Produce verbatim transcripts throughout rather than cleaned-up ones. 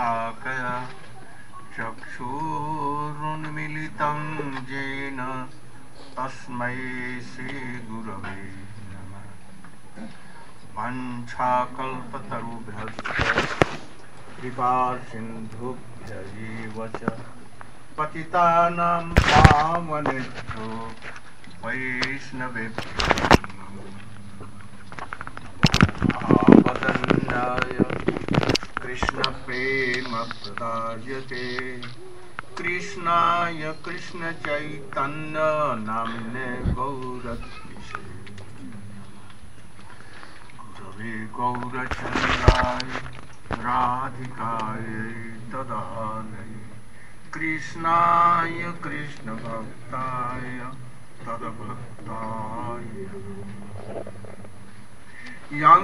शाकया चक्षुरुन्मिलितं येन तस्मै श्रीगुरवे नमः। वाञ्छाकल्पतरुभ्यश्च कृपा सिन्धुभ्यैव च पतितानां पावनेभ्यो वैष्णवेभ्यो महावदन्याय कृष्णप्रेमप्रदायते कृष्णाय कृष्णचैतन्य नाम्ने गौरद्विषे गुरवे गौरचन्द्राय राधिकाय तदालये कृष्णाय कृष्णभक्ताय तद्भक्ताय यं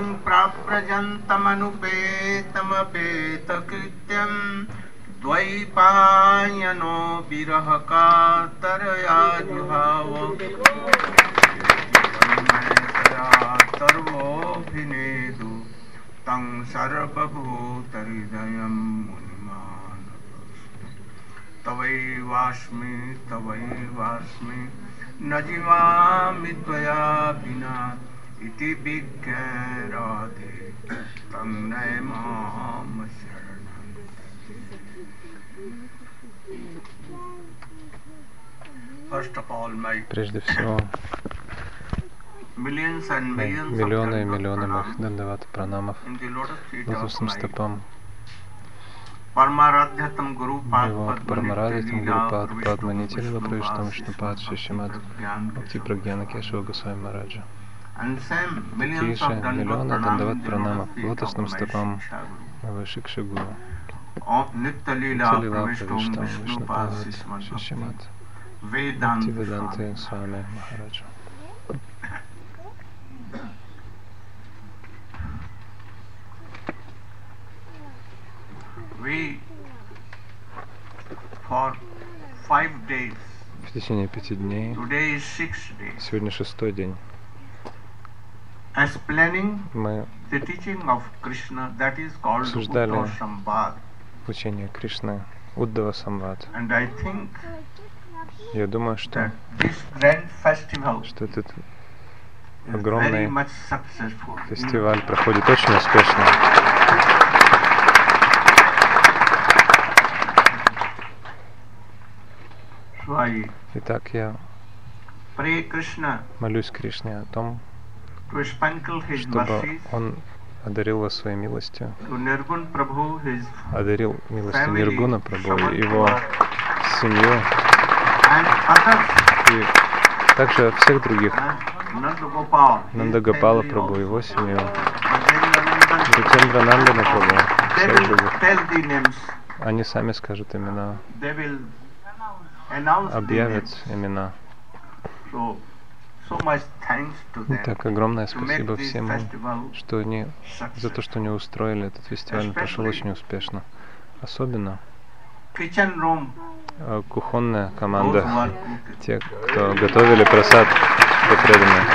प्राव्रजन्तमनुपेतमपेतकृत्यं द्वैपायनो विरहकातरया जुहाव सर्वोऽभिनेदु तं सर्वभूतहृदयं मुनिमानतोऽस्मि। तवैवास्मि तवैवास्मि न जीवामि त्वया विना इति विज्ञाराधे तं नमाम शरणं। First of all, my Прежде всего, millions and millions миллионы и of миллионы моих дандават пранамов лотосным стопам Парамарадхятам Гурупад его Парамарадхятам Гурупад Падманити Вишну Вишнупад Шишимат Бхакти Прагьяна Кешава Госвами Мараджа. Такие же миллионы дандават пранамов лотосным стопам Вышикши Гуру. Нитялила Правиштам Вишнупад Шишимат Бхакти Веданты Свами Махараджа. We, for five days, в течение пяти дней, today is sixth day, сегодня шестой день, explaining мы the teaching of Krishna, that is called обсуждали Uddhava Samvad. учение Кришны Уддава Самвад. And I think Я думаю, что, that this grand festival что этот is огромный very much successful. фестиваль проходит очень успешно. So I Итак, я pray Krishna молюсь Кришне о том, to sprinkle his чтобы mercies, Он одарил вас своей милостью, to Nirgun Prabhu, his одарил милостью family, Ниргуна Прабху, Shravan его Kumar, семью and others, и также всех других, and Nanda Gopal, his Нандагопала family Прабху, его also, семью, Brajendra Бхатендра Нандана Прабху, They всех will других. tell the names, Они сами скажут имена, they will announce the объявят names. имена. So, so much thanks to them Итак, огромное to make спасибо this всем им, festival что они, за то, что они устроили этот фестиваль, он прошел очень успешно. Особенно kitchen room, э, кухонная those who команда, are cooking. те, кто готовили просад для преданных.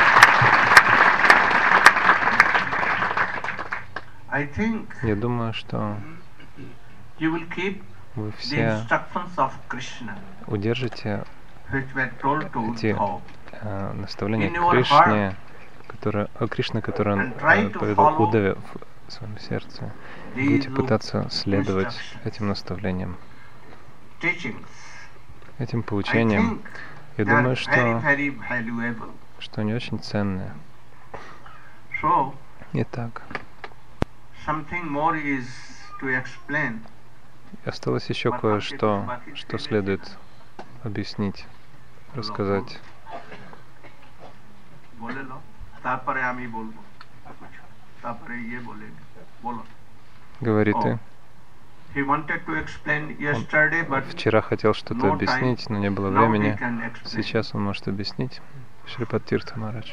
I think Я думаю, что you will keep вы the все instructions of Krishna, удержите which were told to эти Uddhava, э, наставления in your Кришне, которые, о Кришне, которые он and try э, to поведал follow Удаве в своем сердце. these Будете пытаться следовать instructions, этим наставлениям, teachings. этим I поучениям. think Я they are думаю, very, что, very valuable. что они очень ценные. So, Итак, something more is to explain. осталось еще кое-что, что следует объяснить, рассказать. বলে নাও তারপরে আমি বলবো তারপরে ইয়ে বলে বলো Говори ты. He wanted to explain yesterday, but Вчера хотел что-то no объяснить, time. но не было Now he времени. can explain. Сейчас он может объяснить. Шрипад Тиртха Махарадж.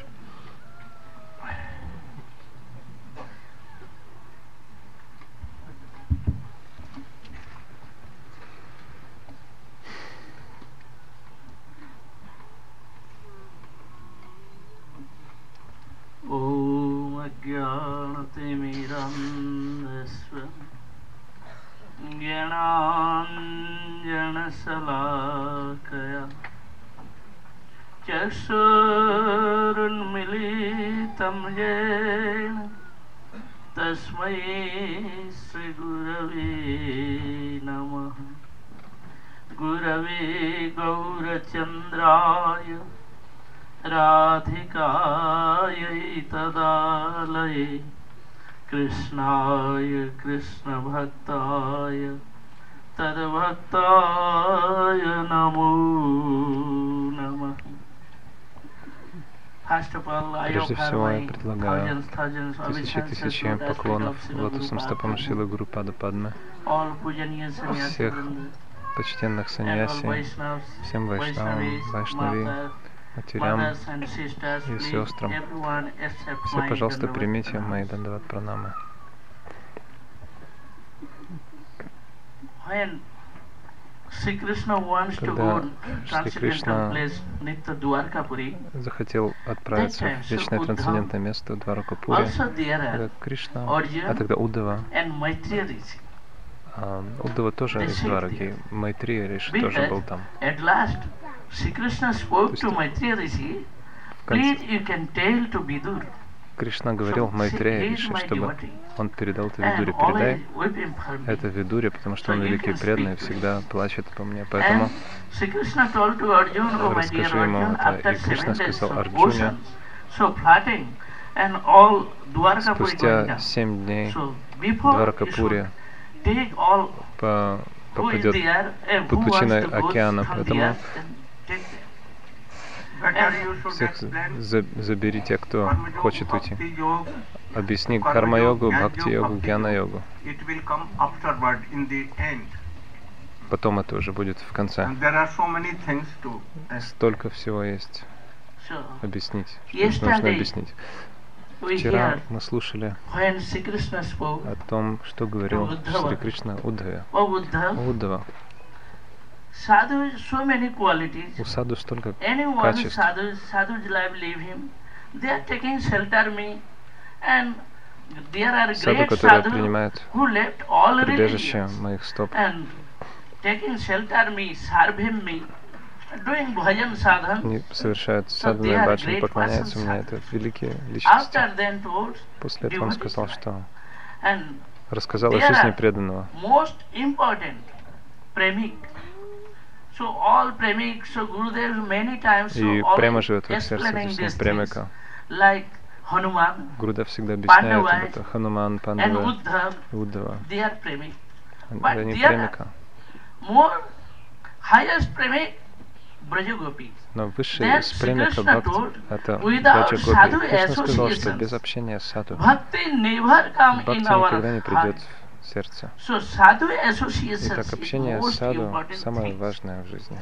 Om Ajnanatimirandasva ज्ञानाञ्जनशलाकया चक्षुरुन्मीलितं येन तस्मै श्रीगुरवे नमः। गुरवे गौरचन्द्राय राधिकायै तदालये कृष्णाय कृष्णभक्ताय तद्भक्ताय नमो नमः। Прежде всего я предлагаю тысячи тысячи поклонов лотосным стопам Шрилы Гурупада Падмы, всех почтенных саньяси, всем вайшнавам, вайшнави, матерям и сестрам. Все, пожалуйста, примите мои дандават пранамы. Когда Шри Кришна захотел отправиться в вечное трансцендентное место Дваракапури, тогда Кришна, а тогда Уддава, а, Уддава тоже из Двараки, Майтрея Риши тоже был там. То есть, Кришна говорил Майтрея Риши, чтобы он передал это Видуре. Передай это Видуре, потому что он великий преданный, всегда плачет по мне. Поэтому расскажи ему это. И Кришна сказал Арджуне, спустя семь дней Дваракапури по, попадет под пучиной океана, поэтому всех забери те, кто хочет уйти. Объясни карма-йогу, бхакти-йогу, гьяна-йогу. Потом это уже будет в конце. Столько всего есть объяснить, что нужно объяснить. Вчера мы слушали о том, что говорил Шри Кришна Уддаве. Уддава. У саду столько качеств. Саду, которые принимают прибежище моих стоп, они совершают садхану баджан, поклоняются мне. Это великие личности. После этого он сказал, что рассказал о жизни преданного. И прямо живет в их сердце, то есть премика. Гурудев всегда объясняет об этом. Хануман, Пандава, Уддава. Они премика. Но высший из премика бхакти — это Браджа Гопи. Кришна сказал, что без общения с саду бхакти никогда не придет в сердце. Итак, общение с саду самое важное в жизни.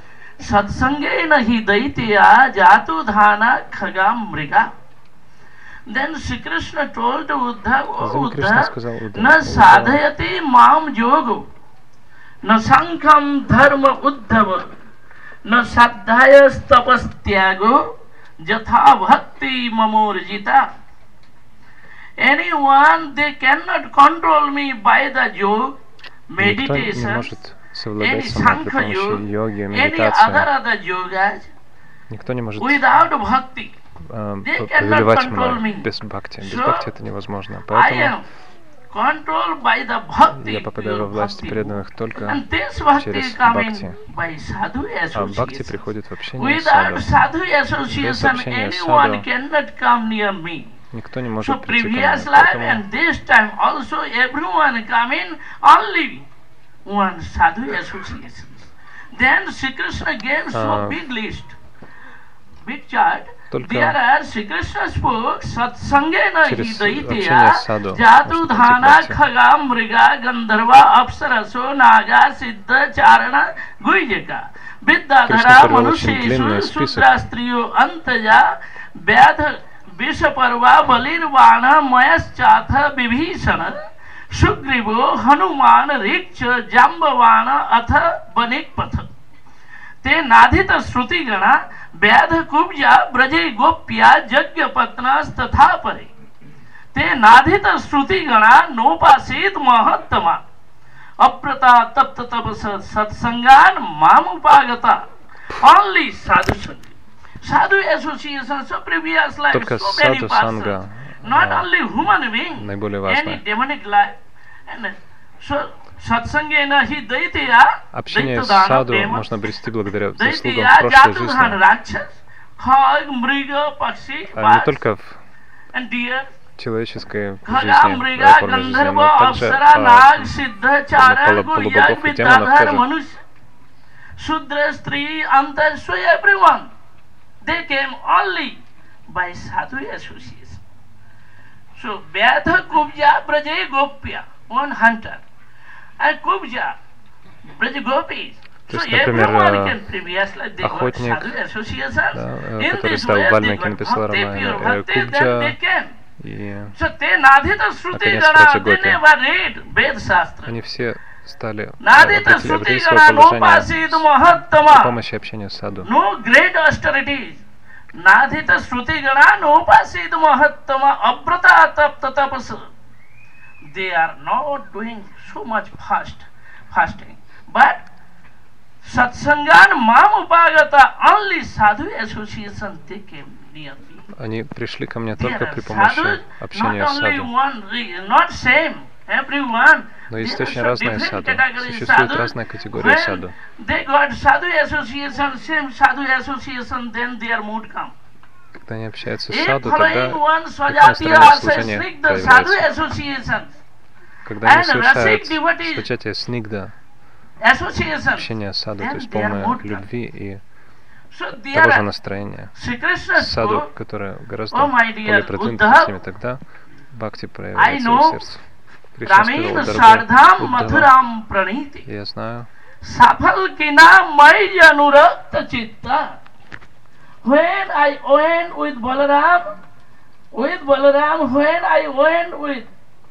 Then Shri Krishna told Uddhav, O Uddhav, na sadhayati mam yogo, na sankham dharma uddhava, na sadhayas tapastyago, jatha bhakti mamorjita. Anyone, they cannot control me by the yoga, meditation, any sankha yoga, any other other yogas, without bhakti. Повелевать мной без бхакти. Без бхакти это невозможно. Поэтому я попадаю во власть преданных только через бхакти. А бхакти приходит в общение с саду. Без общения с саду никто не может прийти ко мне. Поэтому только через общение с саду Кришна привел очень длинный список. ते नाधित श्रुति गणा व्याध कुब्जा ब्रजे गोप्या यज्ञ पत्नस्तथा परे ते नाधित श्रुति गणा नोपासित महत्तमा Aprata tapta tapasa satsangan mamupagata. Only sadhu sangha. Sadhu associations of previous lives, Только so many саду persons. санга Not only human being, наиболее any важное. demonic life. And so, satsangena hi daitya, Общение с daitadana саду demons, можно обрести благодаря заслугам daitya прошлой жизни. jatadhan rakshas, khag, mriga, pakshi, А не bats, только в and deer, человеческой khaga, жизни, mriga, в форме жизни, но gandharva, также apsara, а, nag, siddha, charan, полу- guryag, полубогов и демонов vidyadhar, тоже. manusya, shudra, stri, anta, so everyone. They came only by sadhu association. So, Vyadha Kubja Braja Gopya, one hunter, and Kubja Braja Gopis. То So, есть, например, everyone can previously they got охотник, sadhu associations. да, э, In который this ставил way, they Вальмики got написал bhakti, романе pure э, bhakti, then they Кубджа, can. и So, they Nadhita Shruti наконец, Gana, братья they Гопи. never read Ved Shastra. они все стали, э, Nadhita обратили, Shruti обратили свое Gana, no положение pasid при mahattama. помощи общения с саду. No great austerities. Nadhita Shruti Gana, no pasid mahattama, abrata tapta tapasa. They are not doing so much fast, fasting. But Satsangan Mam Upagata, only sadhu association they came near me. Они пришли ко мне There только are при помощи sadhus, общения not с only саду. one, re- not same, everyone. Но есть There are очень so разные different саду. categories Существует sadhus. разная категория When саду. they got sadhu association, same sadhu association, then their mood come. Когда они общаются с If саду, following тогда one их Swajatiya настроение also служения sneak the sadhu проявляется. associations, Когда они and совершают Rasik devotees свачатия снигда, associations, общение с саду, то then есть they are полное mood come. любви и So того же there настроения. Sri Krishna Саду, spoke, которое гораздо oh my dear более продвинуто Uddhav, с ними, тогда бхакти I проявляется в know сердце. Кришна сказал, Ramin дорогой Sardham Уддхава, Mathuram Praniti, я знаю, Safal Kina Mai Janurakta Chitta. When I went with Balaram, with Balaram, when I went with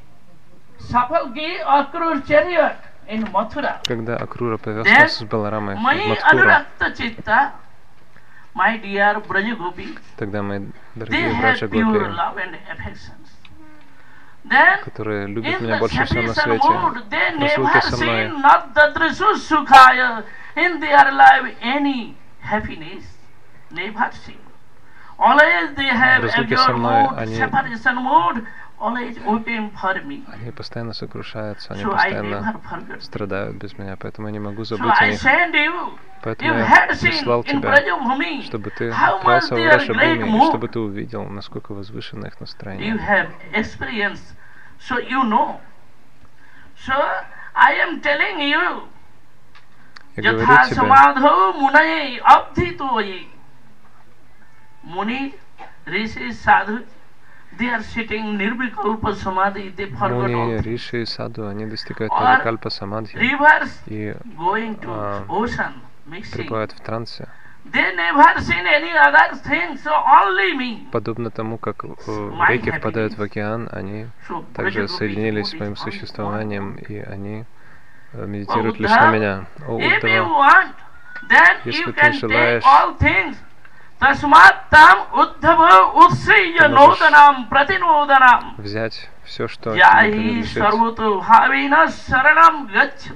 Safalki Akrur chariot in Mathura, когда Акрура then повез с Баларамой в Mai Мадхуру, Anurakta Chitta, my dear Braja Gopi, тогда мои they дорогие have братья pure Гопи, love and affections. Then, которые любят in меня the больше всего на separation свете, mood, they в never разлуке со мной, seen not the Drisu Sukhaya in their life any happiness. Never seen. Always they have В разлуке со absurd мной mood, они- separation mood, always weeping for me. они постоянно сокрушаются, они So I постоянно never forget. страдают без меня, поэтому я не могу So забыть о I них. send you. Поэтому You я had seen прислал in тебя, Brajabhumi чтобы ты how much отправился в they are Раша great Бхуми, и mood. чтобы ты увидел, насколько возвышено их You настроение. have experienced, so you know. So I am telling you, Я говорю Yatha тебе, samadho munaye abdhitoye. Muni, rishi, sadhu, they are sitting nirvikalpa samadhi, they forgot all Муни, things. Риши и Саду, они достигают Or Нирвикальпа Самадхи Rivers и going to а, ocean, mixing. пребывают в трансе. They never seen any other thing, so only me. Подобно тому, как э, My реки happiness. впадают в океан, они So также Braja Gopi соединились mood своим is only существованием, one. и они э, медитируют Oh, лишь на Uddhav, меня. О, If you Уддава, want, then Если you ты can желаешь, take all things. Tasmat tam uddhava utsriya Ты можешь nodanam pratinodanam. взять все, что тебе Jahi принадлежит. sarvatu bhavina saranam gaccha.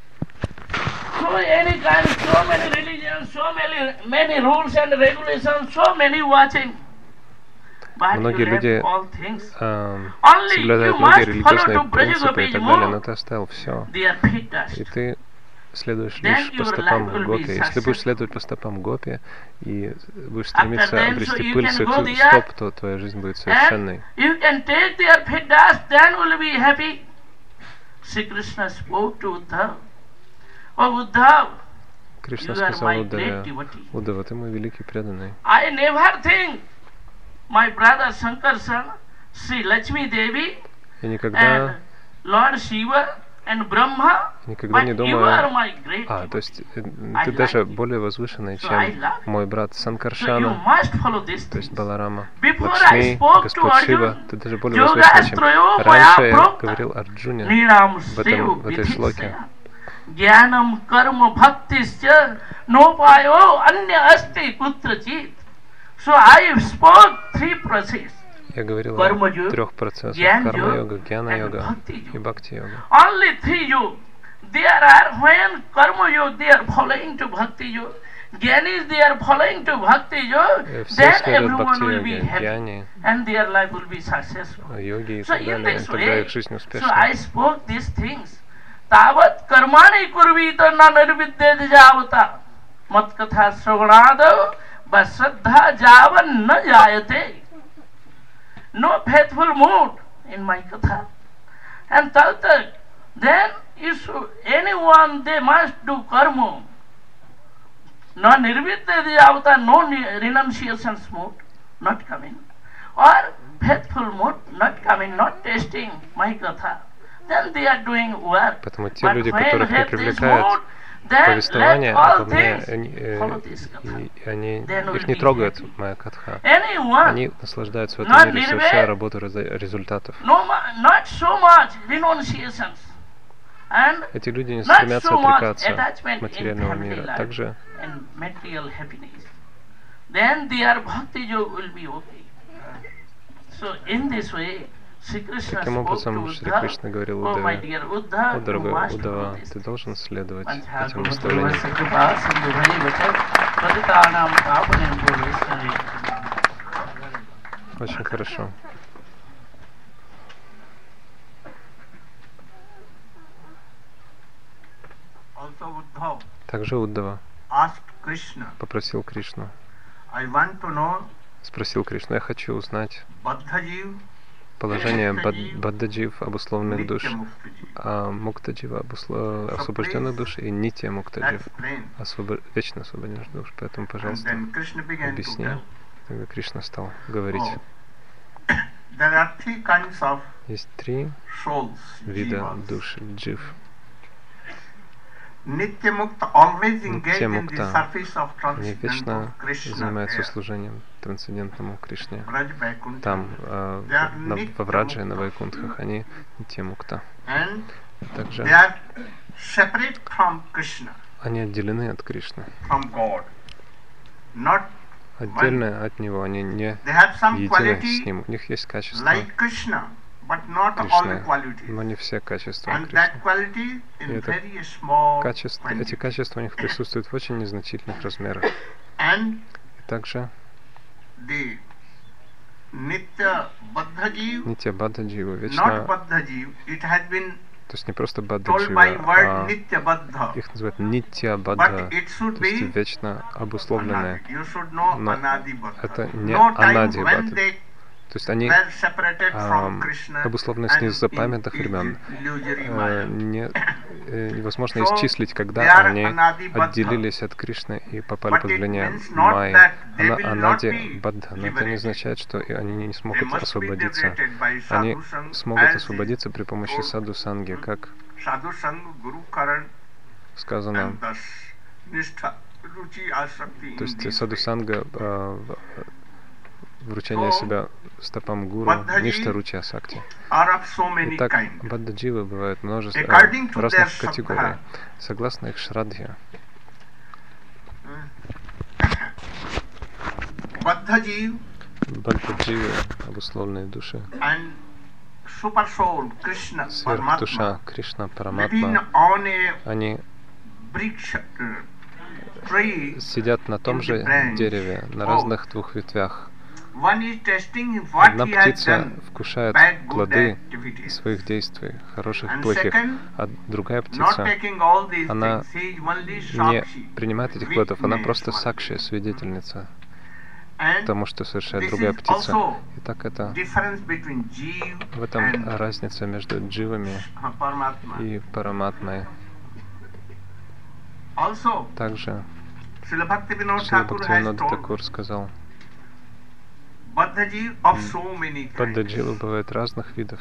So any kind, so many religions, so many many rules and regulations, so many watching. But Многие you left люди all things. эм, Only соблюдают you многие must религиозные follow to принципы и Braja так Gopi's далее, mood. но ты оставил все. They are fit dust. И ты следуешь Then лишь по your стопам life will be Гопи. Если будешь successful. следовать по стопам Гопи и будешь After стремиться them, so обрести you пыль can с их go there, стоп, то твоя жизнь будет совершенной. And you can take their fit dust, then will be happy. Sri Krishna spoke to Uddhav. Oh Uddhav, Кришна you are сказал my Уддаве, great devotee. Уддава, ты мой великий преданный. I never think my brother Shankarsan, Sri Lakshmi Devi, Я and никогда, Lord Shiva and Brahma, никогда не but you are думаю... my great А, то devotee. есть э, I ты like даже you. более возвышенный, So I чем love you. мой брат So you Санкаршана, must follow this то есть thing. Баларама, Before I Лакшми, spoke to Господь Шива. Arjuna, Ты даже более возвышенный, чем... Yogastroyo Раньше maya я prokta. говорил Арджуне Nidam в, этом, в этой шлоке. Sev Jnanam karma bhaktisya nopayo anya asti kutrachit. So I spoke three processes. Я говорил Карма о йога, трех процессах: Гьян карма-йога, йога and гьяна-йога bhakti и yoga. бхакти-йога. Only three you there are, when Karma Yoga, they are following to Bhakti Yoga, Gyanis, they are following to Bhakti Yoga, then everyone will be happy and their life will be successful. So in this way, so I spoke these things. Tavat karmani kurvita na nirvidyad javata mat katha sravanadav vasraddha javan na jayate. No faithful mood in my katha. And taltak, then if anyone, they must do karma. No nirvidyad javata, no renunciation mood, not coming. Or faithful mood, not coming, not tasting my katha. Then they are doing work. Поэтому те люди, которых не привлекает повествование обо мне, они, э, и, они, их не трогает моя катха. Они наслаждаются в этом мире, совершая работу результатов. Эти люди не стремятся отрекаться от материального мира. Также таким образом, Шри Кришна говорил Уддаве: «О, дорогой Уддава, ты должен следовать этим наставлениям». Очень хорошо. Также Уддава попросил Кришну, спросил Кришну: «Я хочу узнать положение Баддаджив, обусловленных душ, а Муктаджива, освобожденных душ, и Нитья Муктаджив, освобо... вечно освобожденных душ». Поэтому, пожалуйста, объясни. Тогда Кришна стал говорить. Есть три вида душ, джив. Нитья Мукта, они вечно занимаются служением трансцендентному Кришне. Там, э, на, во Врадже, на Вайкунтхах, они Нитья Мукта. Также они отделены от Кришны. Отдельно от Него, они не едины с Ним. У них есть качества Кришны, но не все качества Кришны. И это качество, эти качества у них присутствуют в очень незначительных размерах. И также Нитья Баддаджива, вечно, то есть не просто Баддаджива, а их называют Нитья Бадда, то есть вечно обусловленные. Но это не Анади Бадда. То есть они а, обусловлены с незапамятных времен. А, не, э, невозможно исчислить, когда они отделились от Кришны и попали под влияние Майи. Она Анади Бадда, но это не означает, что они не смогут освободиться. Они смогут освободиться при помощи саду санги, как сказано. То есть саду санга, а, вручение себя стопам гуру, ништа ручи асакти. Итак, баддадживы бывают множество э, разных категорий, согласно их шрадхе. Баддадживы, обусловленные души, сверхдуша Кришна, Параматма, они сидят на том же дереве, на разных двух ветвях. Одна птица вкушает плоды своих действий, хороших и плохих, а другая птица, она не принимает этих плодов, она просто сакши, свидетельница тому, что совершает другая птица. Итак, это в этом разница между дживами и параматмой. Также Шрила Бхактивинода Такур сказал: Баддадживы бывают разных видов.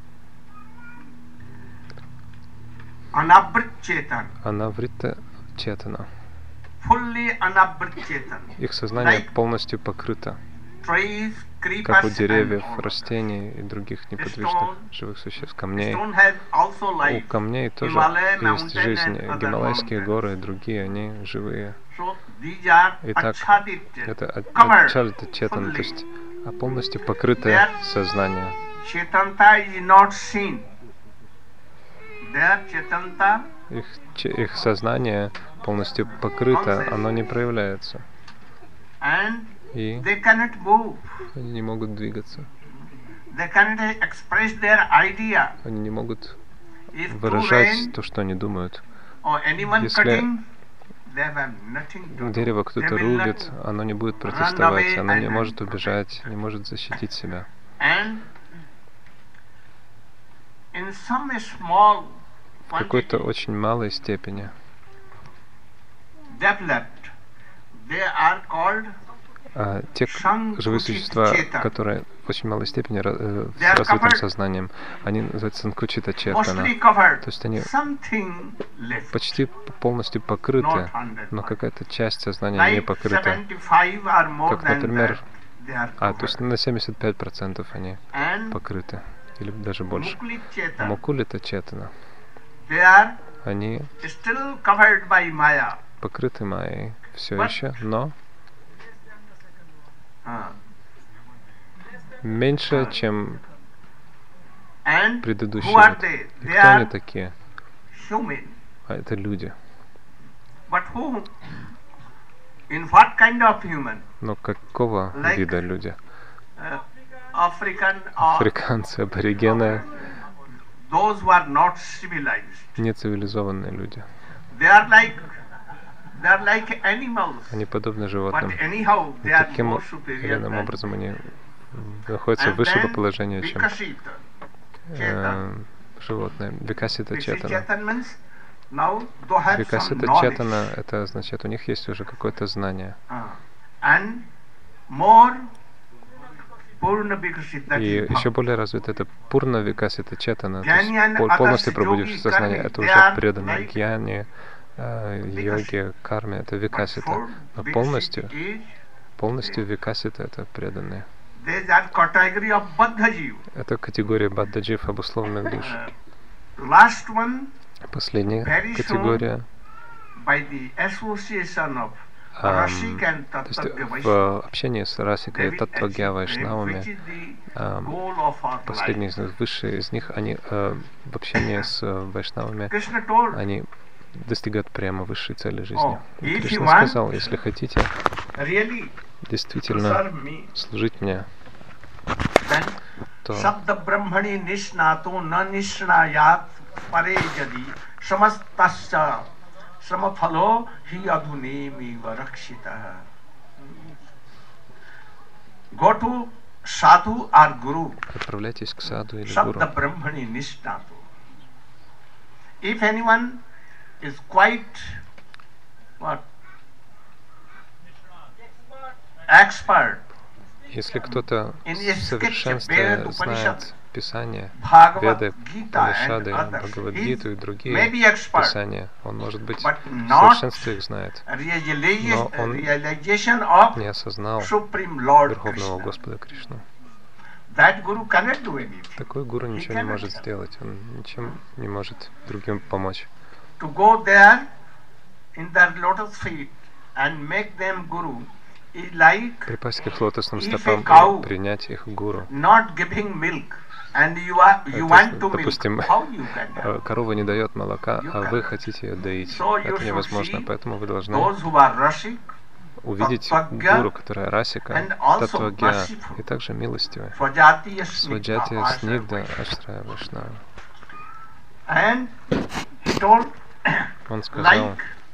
Анаврита Четана. Их сознание полностью покрыто, как у деревьев, растений и других неподвижных живых существ, камней. У камней тоже есть жизнь. Гималайские горы и другие, они живые. Итак, это Ачарita Четан, то есть полностью покрытое сознание. их, их сознание полностью покрыто, оно не проявляется. И они не могут двигаться. Они не могут выражать то, что они думают. Если дерево кто-то рубит, оно не будет протестовать, оно не может убежать, не может защитить себя. В какой-то очень малой степени а те живые существа, которые в очень малой степени э, с развитым сознанием, они называются санкучита четана. То есть они почти полностью покрыты, но какая-то часть сознания не покрыта. Как, например, а, то есть на семьдесят пять процентов они покрыты, или даже больше. Мукулита четана. Они покрыты майей все еще, но меньше, чем предыдущие. Вот. И кто они такие? А это люди. Но какого вида люди? Африканцы, аборигены, нецивилизованные люди. Они подобны животным. И таким или иным образом они находятся выше по положению, чем э, животные. Викасита четана. Викасита четана, это означает, у них есть уже какое-то знание. И еще более развито это пурна викасита четана, то есть полностью пробудившееся сознание, это уже преданное гьяне, йоги, карме, это викасита. Но полностью, полностью викасита это преданные. Это категория баддаджив, обусловленных душ. Последняя категория, Um, то есть в общении с Расикой, Таттвагья, Вайшнавами, um, последний из них, высшие из них, они uh, в общении с uh, Вайшнавами, они достигают прямо высшей цели жизни. И Кришна сказал, если хотите действительно служить мне, то Samafalo hi adhunemi varakshita. Go to sadhu or guru. Отправляйтесь к саду или гуру. Sabda brahmani nishnatu. If anyone is quite what expert, если кто-то в совершенстве знает Писание, Веды, Панишады, Бхагавадгиту и другие Писания, он, может быть, в совершенстве их знает, но он не осознал Верховного Господа Кришну. Такой гуру ничего не может сделать, он ничем не может другим помочь. Припасть к их лотосным стопам и принять их гуру. Это, допустим, корова не дает молока, а вы хотите ее доить. Это невозможно, поэтому вы должны увидеть гуру, которая расика, таттвагья и также милостивая. Сваджатия снигда ашрая Вайшнава. Он сказал,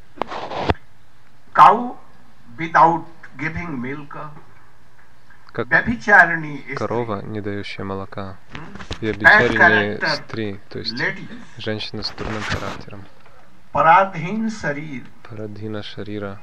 как корова, не дающая молока, и обичаренные стри, то есть женщина с дурным характером. Парадхина шарира,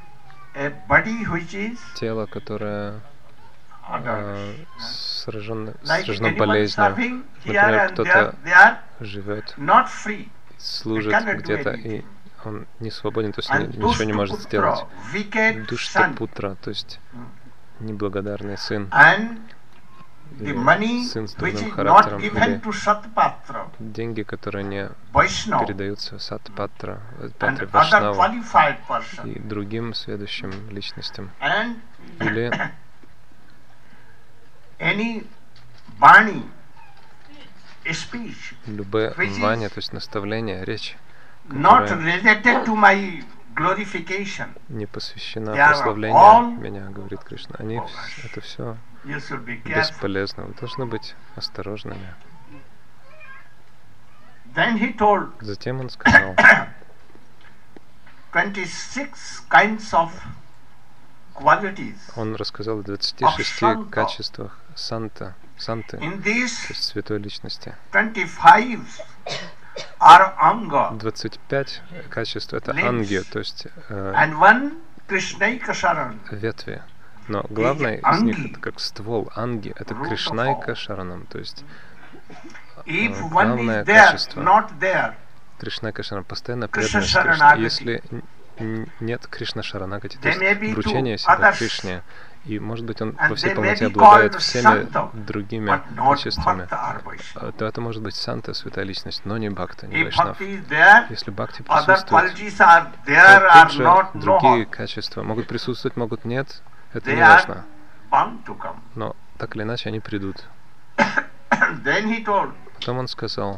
тело, которое э, сражено, сражено болезнью. Например, кто-то живет, служит где-то, и он не свободен, то есть ни, ничего не может сделать. Душтапутра, то есть неблагодарный сын, или сын с дурным характером, или деньги, которые не передаются Сатпатра, Патре Вайшнаву и другим следующим личностям. Или любое ваня, то есть наставление, речь, которая не посвящена прославлению меня, говорит Кришна. Они, это все бесполезно. Вы должны быть осторожными. Затем он сказал, он рассказал о двадцати шести качествах санта, санты, то есть святой личности. двадцать пять качеств — это анги, то есть э, ветви. Но главное из них — это как ствол. Анги — это Кришнайка Шаранам, то есть э, главное качество. Кришнайка Шаранам — постоянно преданность Кришне. Если нет Кришна Шаранагати, то есть вручение себя Кришне, и, может быть, он во всей полноте обладает всеми другими качествами, то это может быть санта, святая личность, но не бхакта, не вайшнав. Если бхакти присутствует, то тут же другие качества могут присутствовать, могут нет, это не важно. Но так или иначе они придут. Потом он сказал,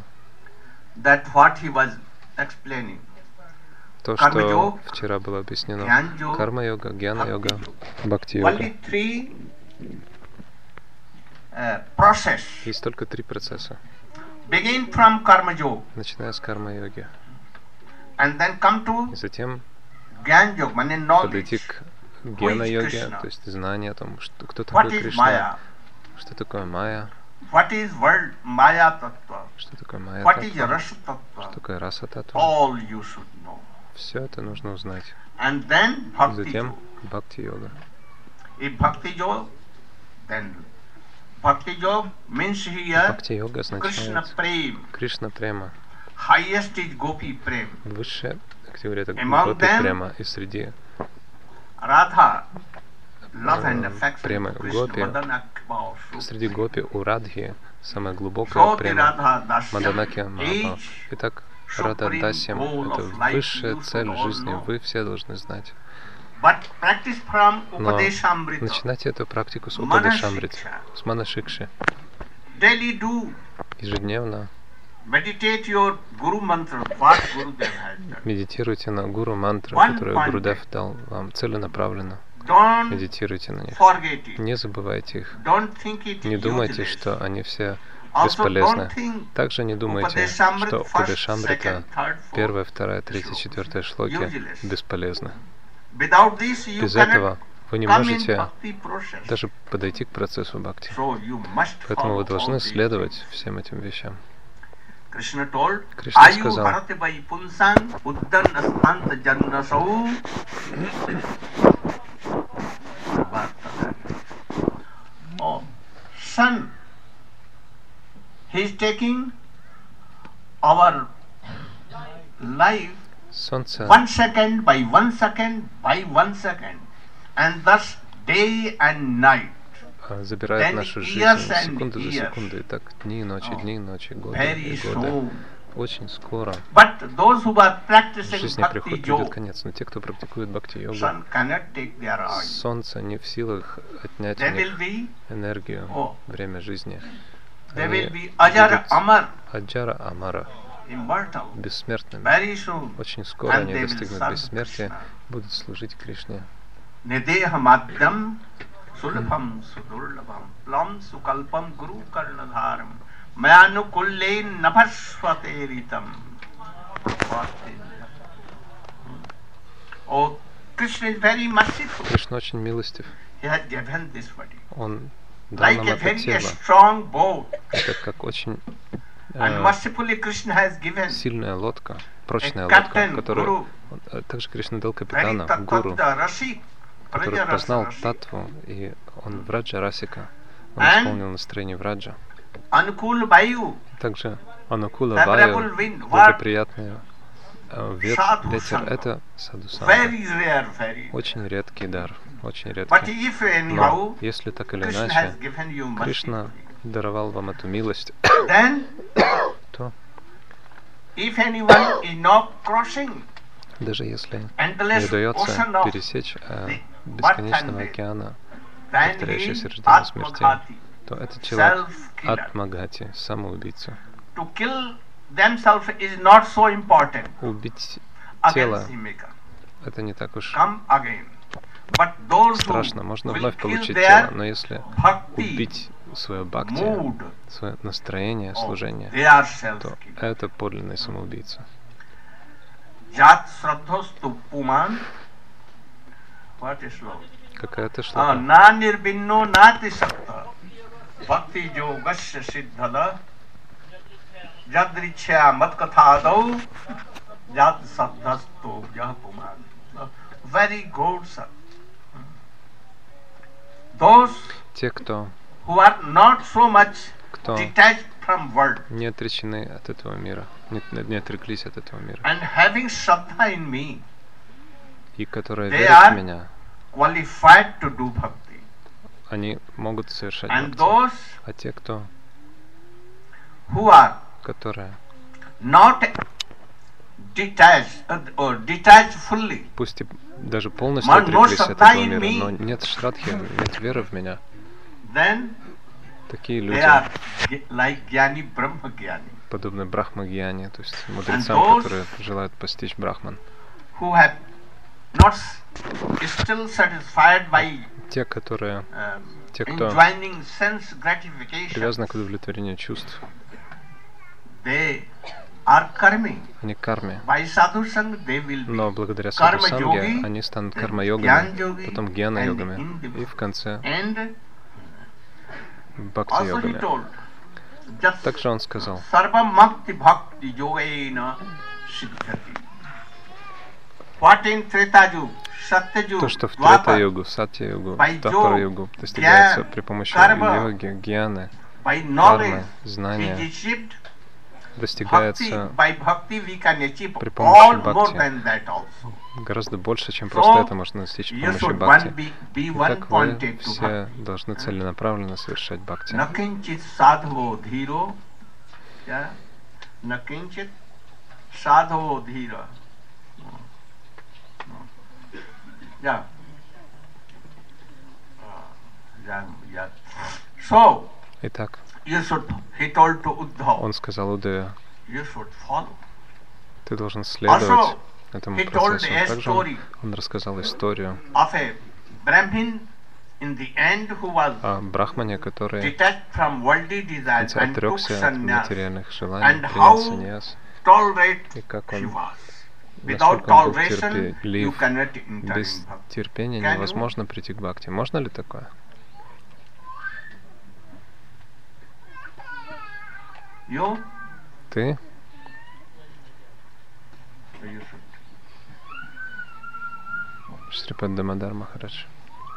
то, что вчера было объяснено: карма-йога, гьяна-йога, бхакти-йога. Есть только три процесса. Начиная с карма-йоги. И затем подойти к гьяна-йоге, то есть знание о том, что, кто такой Кришна, что такое майя, что такое майя-татва, что такое раса-татва. Все это нужно узнать. Затем бхакти-йога. Бхакти-йога означает Кришна према. Высшая категория — это гопи према. И среди премы гопи, среди гопи у Радхи самая глубокая према Маданакья Махабхава. Итак, Рада Дасьям — это высшая цель жизни, вы все должны знать. Но начинайте эту практику с Упадешамрити, с Манашикши. Ежедневно медитируйте на гуру мантры, которую Гурудев дал вам целенаправленно. Медитируйте на них. Не забывайте их. Не думайте, что они все бесполезны. Также не думайте, что Упадешамрита, первая, вторая, третья, четвертая шлоки бесполезны. Без этого вы не можете даже подойти к процессу бхакти. Поэтому вы должны следовать всем этим вещам. Кришна сказал: Солнце one second by one second by one second, and thus day and night. Забирает нашу жизнь секунду за секундой, и так дни и ночи, дни и ночи, годы и годы. Очень скоро жизни приходит, придет конец. Но те, кто практикует бхакти-йогу, солнце не в силах отнять у них энергию, время жизни. Они будут аджара амара, бессмертными. Очень скоро они достигнут бессмертия, будут служить Кришне. Sulapam sudurlabam plam sukalpam guru karnadharam mayanukullein nabhasvateritam. Oh, Krishna is very merciful. Кришна очень милостив. He has given this body. Он дал нам это тело. Это как очень э, сильная лодка, прочная лодка, которую также Кришна дал капитана, гуру, который познал Таттву, и он Враджа Расика, он исполнил настроение Враджа. Также Анукула Ваю, благоприятный ветер, это садхусанга. Очень редкий дар, очень редкий. Но если так или иначе Кришна даровал вам эту милость, то даже если не удается пересечь э, бесконечного океана, повторяющийся рождения смерти, то этот человек Атмагати, самоубийца. themselves is not so important. Убить Against тело him may come. это не так уж Come again. But those страшно. who Можно will вновь kill получить their тело, но если bhakti, убить свое бхакти, mood, свое настроение, oh, служение, they are то self-killing. это подлинный самоубийца. Jat Shraddhastu Puman. What is love? Какая-то Ah, шлока. na nirbinno nati sakta. Bhakti yogasya siddhada. Jadrichya mat kathadau. Jat saddhastu yah puman. Very good, sir. Those Те, кто, who are not so much кто detached from world не отречены от этого мира, не, не отреклись от этого мира, and having shraddha in me, и которые they верят в are меня, qualified to do bhakti. они могут совершать And бхакти. those А те, кто, who are которые, not detached uh, or detached fully, пусть и даже полностью Man, no отреклись от shraddha этого in мира, me. но нет шрадхи, нет веры в меня, then такие they люди, are g- like Jnani Brahma Jnani, подобны Брахма-гьяни, то есть мудрецам, those которые желают постичь Брахман. who have not s- still satisfied by Те, которые, um, те, кто enjoying sense gratification, привязаны к удовлетворению чувств, they are karmi. они к карме. By sadhu sang they will be Но благодаря karma садху-санге yogi, они станут then карма-йогами, jnana-yogi, потом and гьяна-йогами in the- и в конце and also he бхакти-йогами. told just Также он сказал, sarva makti bhakti yogaena siddhati. What in Treta Yuga, Satya то, Yuga, что в Dwapar, Трета-йогу, Сатья-йогу, by Двапара-йогу yoga, достигается gyan, при помощи karma, йоги, гьяны, by knowledge кармы, знания, is achieved. Bhakti, достигается by bhakti we can achieve при помощи all more бхакти. than that also. Гораздо больше, чем So, просто это можно достичь при you помощи should бхакти. one be, be Итак, вы one-pointed to все bhakti. должны целенаправленно совершать бхакти. Nakinchit sadho dhiro. Yeah. Nakinchit sadho dhira. Yeah. Uh, yeah, yeah. So, Итак, you should, he told to Uddhav, он сказал Удаю, you should follow. ты должен следовать Also, этому he told процессу. a Также story он, он рассказал историю of a Brahmin in the end who was о брахмане, который detached from worldly в desires конце and took отрекся от sannyas, материальных желаний, and принял how саньяс, tolerate и как she он, was. Without насколько он был toleration, you терпелив. cannot enter Без in bhakti. терпения Can you? невозможно прийти к бхакти. Можно ли такое? You? Ты? So you should. Шрипад Дамодар Махарадж.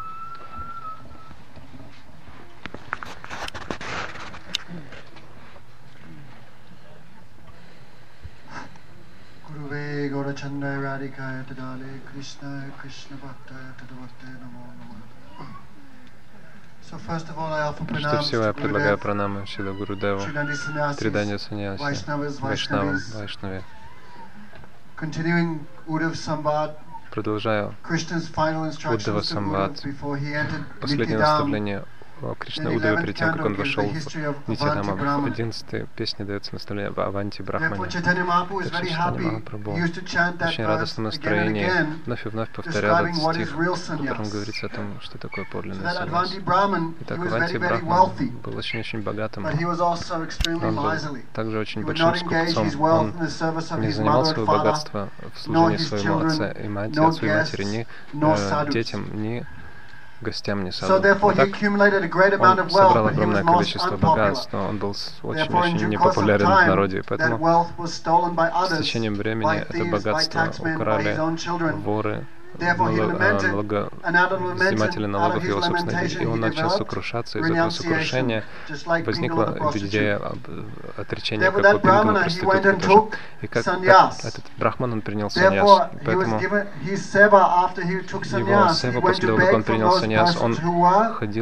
Guruve Gaurachandra Radhikaya Tadale Krishna Krishna Bhaktaya Tadavate Namo Namo. So first of all I offer Прежде pranams всего я to предлагаю Gurudev, пранамы Шрила Гурудеву, Sridhari Sannyasis, Триданья Саньяси, Vaishnavas, Вайшнавам, Vaishnavis, Вайшнаве. continuing Uddhav Samvad, Продолжаю Krishna's final Уддава instructions to Самвад, Uddhav before he entered последнее Nityanam. наставление о Кришне Удаве перед тем, как он вошел в Нитянама. В Brahman. одиннадцатой песне дается наставление об Аванти Брахмане. Therefore, Chaitanya Mahaprabhu is Так very что Чайтанья happy. Махапрабху He used to chant в that очень verse радостном again and настроении again, вновь и вновь повторял describing этот what is стих, real в котором sannyas. говорится о том, что такое So подлинный that саньяс. Advanti Brahman, he Итак, was Аванти very, very Брахман wealthy, был очень-очень богатым, but he was also extremely он был miserly. также He очень would большим not engage скупцом. his wealth Он in the service of не his занимал mother and своего father, богатства в nor служении his своему отца children, и матери, no отцу и матери, guests, ни no э, sadhus. детям, ни гостям, ни So саду. therefore he Итак, accumulated a great amount он of wealth, собрал but he was огромное most количество unpopular. богатств, но он был с- Therefore, in очень-очень due course of непопулярен в time, народе, и that поэтому wealth was stolen by с others, течением времени by это thieves, by богатство taxmen, by украли his own children. воры, Therefore, he lamented, налого, and out of lamentation, взиматели out of налогов his его собственных детей. И lamentation, он he начал developed сокрушаться, из этого сокрушения renunciation, just like Pingala возникла the prostitute. идея об отречении, Therefore, как that у Пингала Brahmana, he went проститутки and тоже. took И как, sannyas. как этот брахман, он принял саньяс. Therefore, he was Поэтому given his seva after he took его sannyas. He сева, went после to того, как beg он from принял those саньяс, он persons who were ходил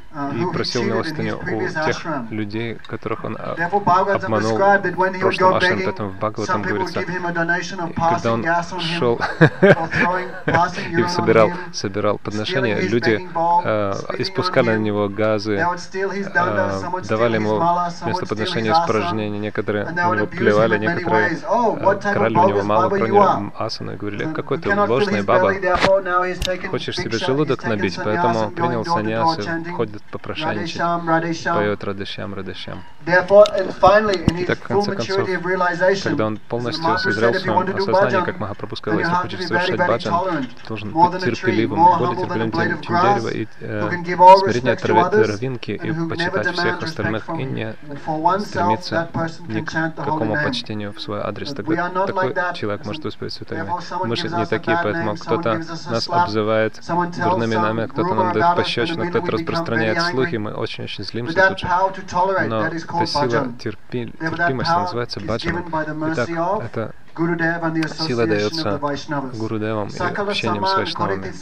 и просил милостыню у тех людей, которых он обманул в прошлом ашраме. Поэтому в Бхагаватам говорится, когда он шел и собирал, собирал подношения, люди э, испускали на него газы, э, давали ему вместо подношения испражнения, некоторые на него плевали, некоторые э, крали у него мало, проняли асану и говорили: какой ты ложный баба, хочешь себе желудок набить, поэтому принял саньясу, ходит попрошайничать, поет Радешям, Радешям. И так, в конце концов, когда он полностью созрел в своем осознании, как Махапрабху сказал, если хочешь совершать баджан, должен быть терпеливым, более терпеливым, чем дерево, и э, смотреть не отрывать травинки и почитать всех остальных, и не стремиться ни к какому почтению в свой адрес. Тогда такой человек может успеть святое имя. Мы же не такие, поэтому кто-то нас обзывает дурными именами, кто-то нам дает пощечину, кто-то распространяет слухи, мы очень-очень злимся тут же. Но эта сила терпи, терпимости называется баджаном. Итак, это сила дается Гурудевам и общением с вайшнавами.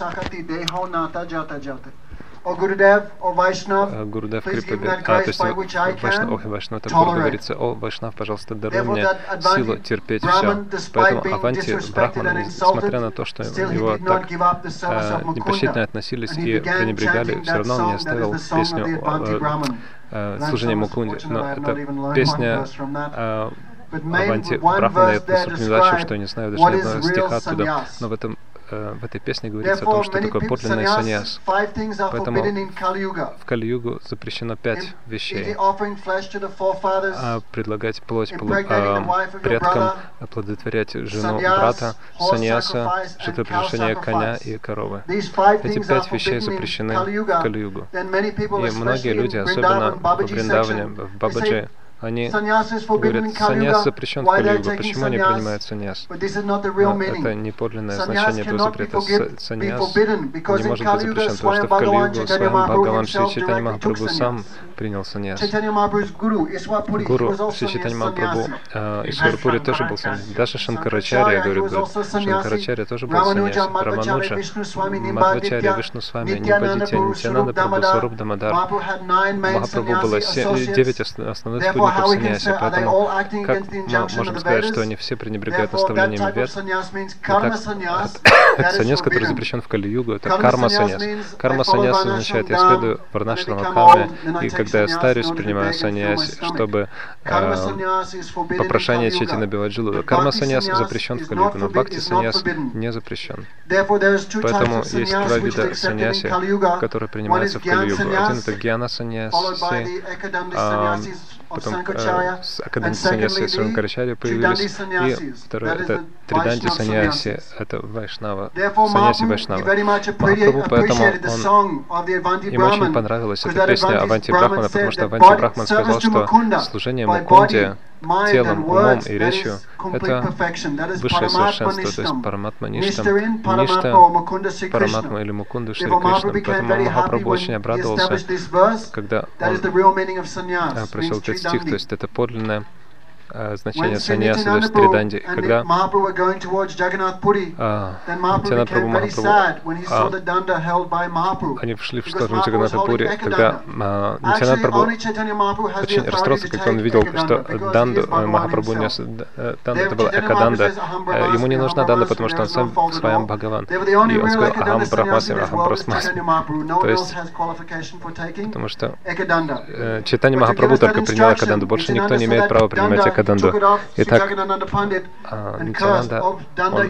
Гурудев Крипаби, а, то есть Вайшнав, ох, Вайшнав, там говорится: о, Вайшнав, пожалуйста, даруй мне силу терпеть все. Поэтому Аванти Брахмана, несмотря на то, что его так э, непочтительно относились и пренебрегали, все равно он не оставил песню э, э, служения Мукунде. Но эта песня э, Аванти Брахмана, я просто не удачу, что я не знаю даже ни одного стиха оттуда, но в этом в этой песне говорится о том, что такое подлинный саньяс. Поэтому в Кали-югу запрещено пять вещей. А предлагать плоть а, предкам, оплодотворять жену брата, саньяса, жертвоприношение коня и коровы. Эти пять вещей запрещены в Кали-югу. И многие люди, особенно в Вриндаване, в Бабаджи, они говорят: саньяс запрещен в Кали-югу. Почему они принимают саньяс? Но это не подлинное значение этого запрета. Саньяс не может быть запрещен, потому что в Кали-югу своим Бхагаван Шри Чайтанья Махапрабху сам принял саньяс. Гуру Шри Чайтанья Махапрабху э, и Сварупури тоже был саньяс. Даже Шанкарачарья, говорит, говорит, Шанкарачарья тоже был саньяс. Рамануджа, Мадхвачарья, Вишну с вами, Нипадитя, Нитянанда Прабху, Сваруб Дамодар. Махапрабху было девять основных спутников саньяси, поэтому как можно сказать, что они все пренебрегают наставлениями вед? Это саньяс, который запрещен в Кали-югу, это карма-саньяс. Карма-саньяс означает: я следую варнашрама-каме, и когда я старюсь, принимаю саньяс, чтобы э, попрошайничать и набивать желудок. Карма-саньяс запрещен в Кали-югу, но бхакти-саньяс не запрещен. Поэтому есть два вида саньяси, которые принимаются в Кали-югу. Один — это гьяна-саньяси, а потом э, акаданти-саньяси и Шанкарачарья появились, и второе — это триданти-саньяси, это Вайшнава, саньяси Вайшнава. Махапрабху, поэтому он, ему очень понравилась эта песня Аванти Брахмана, потому что Аванти Брахман сказал, что служение Мукунде телом, умом и речью — это высшее совершенство, то есть Параматма Ништам, Ништа, Параматма или Мукунда Шри Кришна. Поэтому Махапрабху очень обрадовался, когда он прочел этот стих, то есть это подлинное значение саньяса, то есть триданди. Когда Нитянанда Прабху Махапрабху, они шли в сторону Джаганнатха-пури, когда Нитянанда Прабху очень расстроился, когда он видел, что Данду Махапрабху нес, Данда это была Экаданда, ему не нужна Данда, потому что он сам своям Бхагаван. И он сказал: Ахам Брахмасми, Ахам Брахмасми. То есть, потому что Чайтанья Махапрабху только принял Экаданду, больше никто не имеет права принимать Экаданду. Итак, Нитянанда, он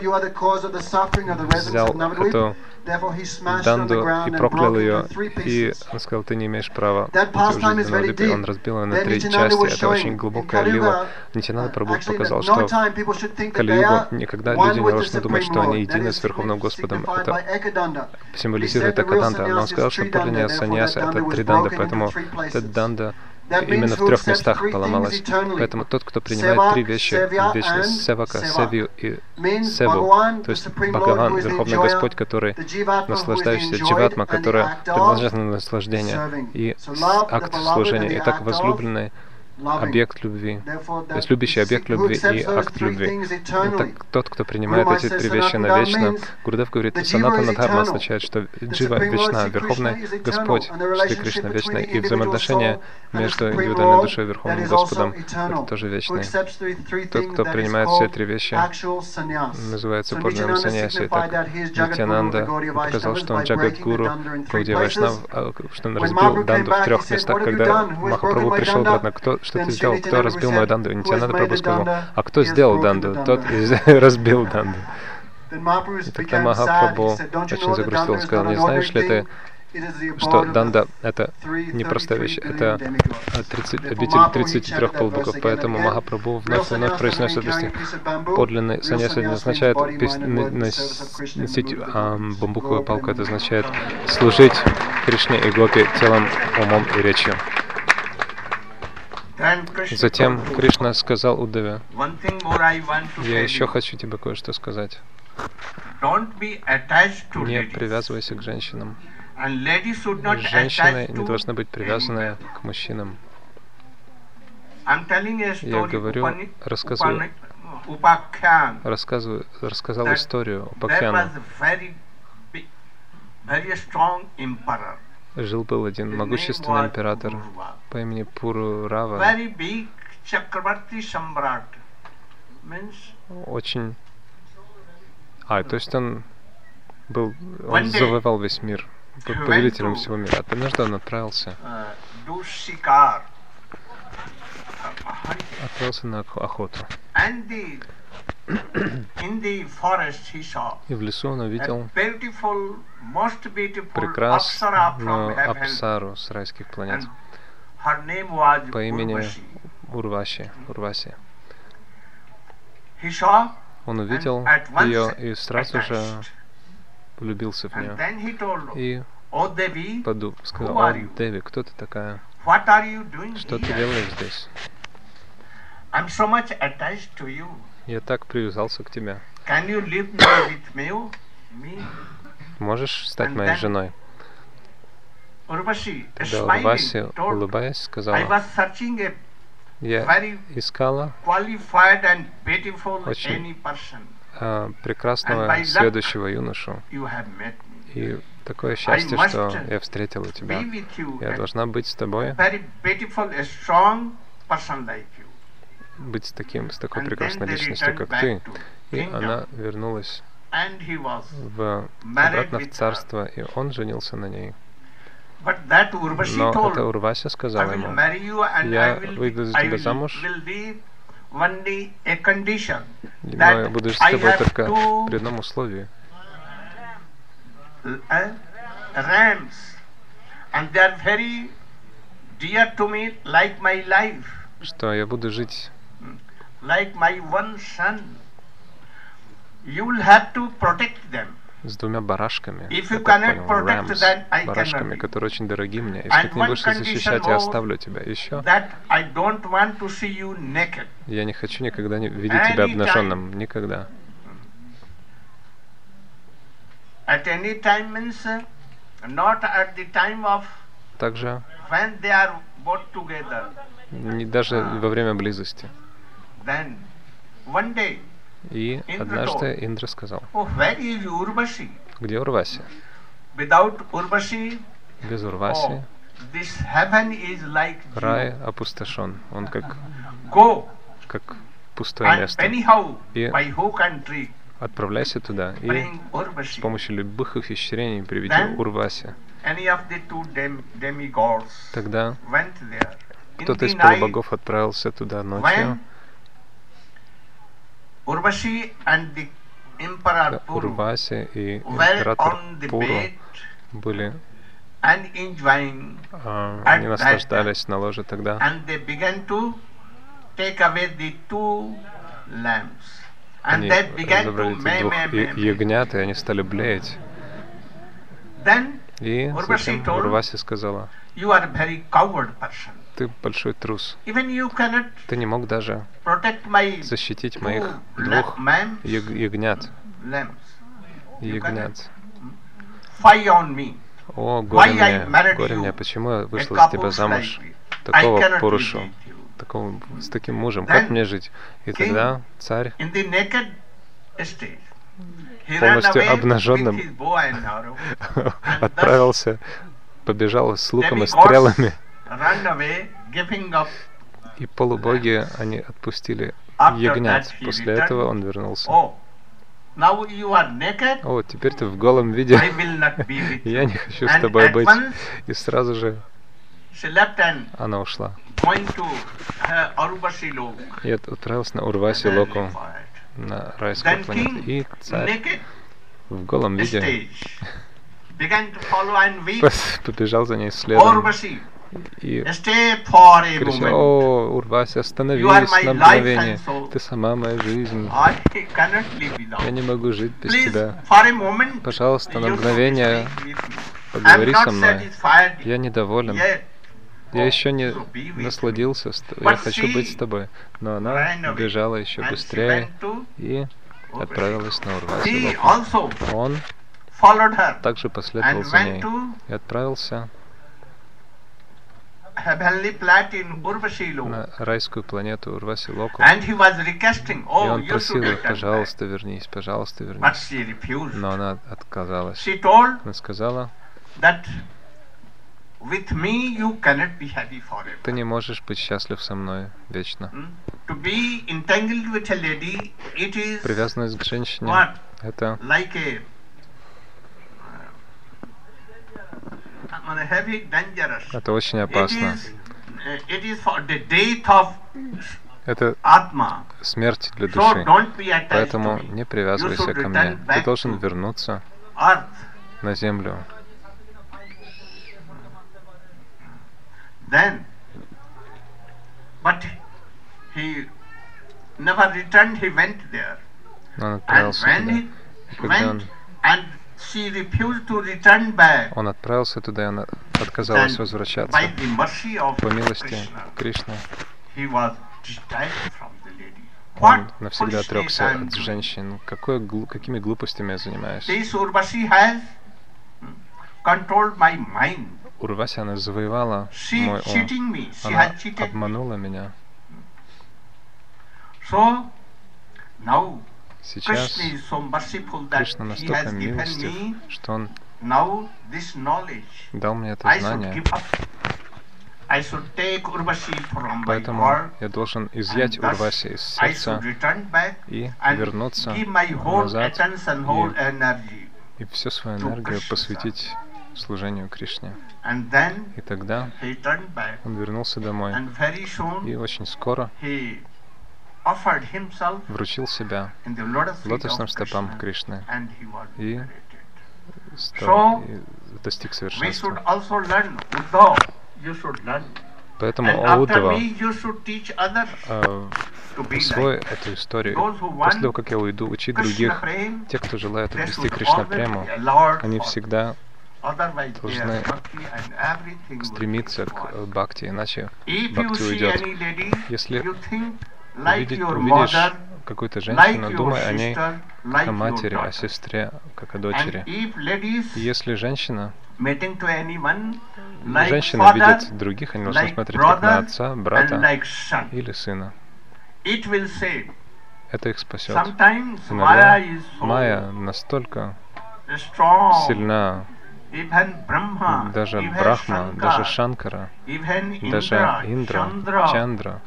взял эту Данду и проклял ее, и он сказал: ты не имеешь права идти в жизненную воду, и он разбил ее на три части. Это очень глубокая лила. Нитянанда Прабху показал, что в Кали-югу никогда люди не должны думать, что они едины с Верховным Господом. Это символизирует Экаданда. Но он сказал, что подлинная саньяса — это три данда, поэтому эта данда именно в трех местах поломалась. Поэтому тот, кто принимает три вещи вечно: севака, севью и севу, то есть Бхагаван, Верховный Господь, который наслаждающийся, дживатма, которая предназначена на наслаждение, и акт служения. И так возлюбленный объект любви. То есть любящий объект любви и акт любви. Ну, так, тот, кто принимает эти три вещи навечно, Гурудев говорит, Санатана Дхарма означает, что Джива вечна, Верховный Господь, Шри Кришна вечный, и взаимоотношения между индивидуальной душой и Верховным Господом это тоже вечное. Тот, кто принимает все три вещи, называется полным саньяси. Так Нитьянанда показал, что он Джагадгуру, Гаудия Вайшнав, что он разбил данду в трех местах, когда Махапрабху пришел обратно. Кто, что ты сделал? Кто разбил мою данду? Нитьянанда Прабху сказал, а кто сделал данду? Тот и разбил данду. И тогда Махапрабху очень загрустил. Он сказал, не знаешь ли ты, что данда — это не простая вещь, это тридцать, обитель тридцати трёх полубогов. Поэтому Махапрабху вновь и вновь произносит объяснение. Подлинный саньяси не означает носить а, бамбуковую палку, это означает служить Кришне и Гопи телом, умом и речью. Затем Кришна сказал Уддаве, я еще хочу тебе кое-что сказать. Не привязывайся к женщинам. Женщины не должны быть привязаны к мужчинам. Я говорю, рассказываю, рассказываю, рассказал историю Упакьяна. Жил-был один могущественный император по имени Пурурава. Очень... А, то есть он был... Он завоевал весь мир. Повелителем всего мира. Однажды он отправился. Отправился на охоту. И в лесу он увидел прекрасную Апсару с райских планет по имени Урваши. Урваси. Он увидел ее и сразу же влюбился в нее. И поду, сказал, о, Деви, кто ты такая? Что ты делаешь здесь? Я так привязался к тебе. Можешь стать моей женой? Тогда Урваси, улыбаясь, сказала, я искала очень а, прекрасного следующего юношу. И такое счастье, что я встретила тебя. Я должна быть с тобой, быть с таким, с такой прекрасной личностью, как ты. И она вернулась в, обратно в царство, и он женился на ней. Но эта Урваси сказала ему, я выйду за тебя замуж, но я буду жить с тобой только при одном условии. Что я буду жить с двумя барашками, я так понял, рэмс, барашками, которые очень дороги мне. Если ты не будешь их защищать, я оставлю тебя. Еще я не хочу никогда не видеть тебя обнаженным. Никогда. Также не даже во время близости. И однажды Индра сказал, где Урваси? Без Урваси рай опустошен. Он как, как пустое место. И отправляйся туда и с помощью любых ухищрений приведи Урваси. Тогда кто-то из полубогов отправился туда ночью. Урваси и император Пуру были, а, они наслаждались на ложе тогда. Они забрали этих двух ягнят, и они стали блеять. И затем Урваси сказала, ты большой трус. Ты не мог даже защитить моих двух ягнят. Ягнят. О, горе мне, горе мне, почему я вышла за тебя замуж, такого Пурушу? такого, с таким мужем, как мне жить? И тогда царь, полностью обнаженным, отправился, побежал с луком и стрелами. И полубоги, они отпустили ягнят. После этого он вернулся. О, теперь ты в голом виде. Я не хочу с тобой быть. И сразу же она ушла. И отправился на Урваси Локу, на райскую планету. И царь в голом виде побежал за ней следом. И кричал: о, Урваси, остановись на мгновение. Ты сама моя жизнь. Я не могу жить без тебя. Пожалуйста, на мгновение поговори со мной. Я недоволен. Я еще не насладился. Я хочу быть с тобой. Но она бежала еще быстрее и отправилась на Урваси Локу. Он также последовал за ней и отправился на райскую планету Урваси Локу. И он просил ее: пожалуйста, вернись, пожалуйста, вернись. Но она отказалась. Она сказала: ты не можешь быть счастлив со мной вечно. Привязанность к женщине — это Это очень опасно. Это смерть для души. Поэтому не привязывайся ко мне. Ты должен вернуться на землю. Но он отправился туда. И когда он Он отправился туда, и она отказалась возвращаться. По милости Кришны он навсегда отрекся от женщин. Какой, глу, какими глупостями я занимаюсь? Урваси, она завоевала мой ум. Она обманула меня. Сейчас Кришна настолько милостив, что Он дал мне это знание. Поэтому я должен изъять Урваси из сердца и вернуться назад и, и всю свою энергию посвятить служению Кришне. И тогда он вернулся домой и очень скоро вручил себя лотосным стопам Кришны и, стал, и достиг совершенства. Поэтому, о Уддава, усвой эту историю. После того, как я уйду, учи других. Те, кто желает обрести Кришна Прему, они всегда должны стремиться к бхакти, иначе бхакти уйдет. Если Увидеть, увидишь какую-то женщину, думай о ней как о матери, о сестре, как о дочери. И если женщина, женщина видит других, они должны смотреть как на отца, брата или сына. Это их спасет. Иногда Майя настолько сильна, даже Брахма, даже Шанкара, даже Индра, Чандра,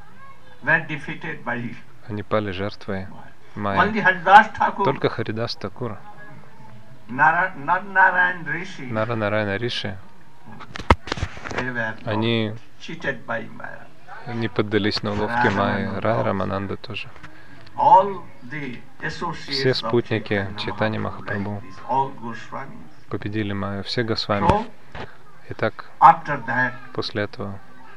они пали жертвой Майи. Только Харидас Такур, Нара Нарайана Риши, они не поддались на уловки Майи. Рай Рамананда тоже. Все спутники Чайтанья Махапрабху победили Майю, все Госвами. Итак, после этого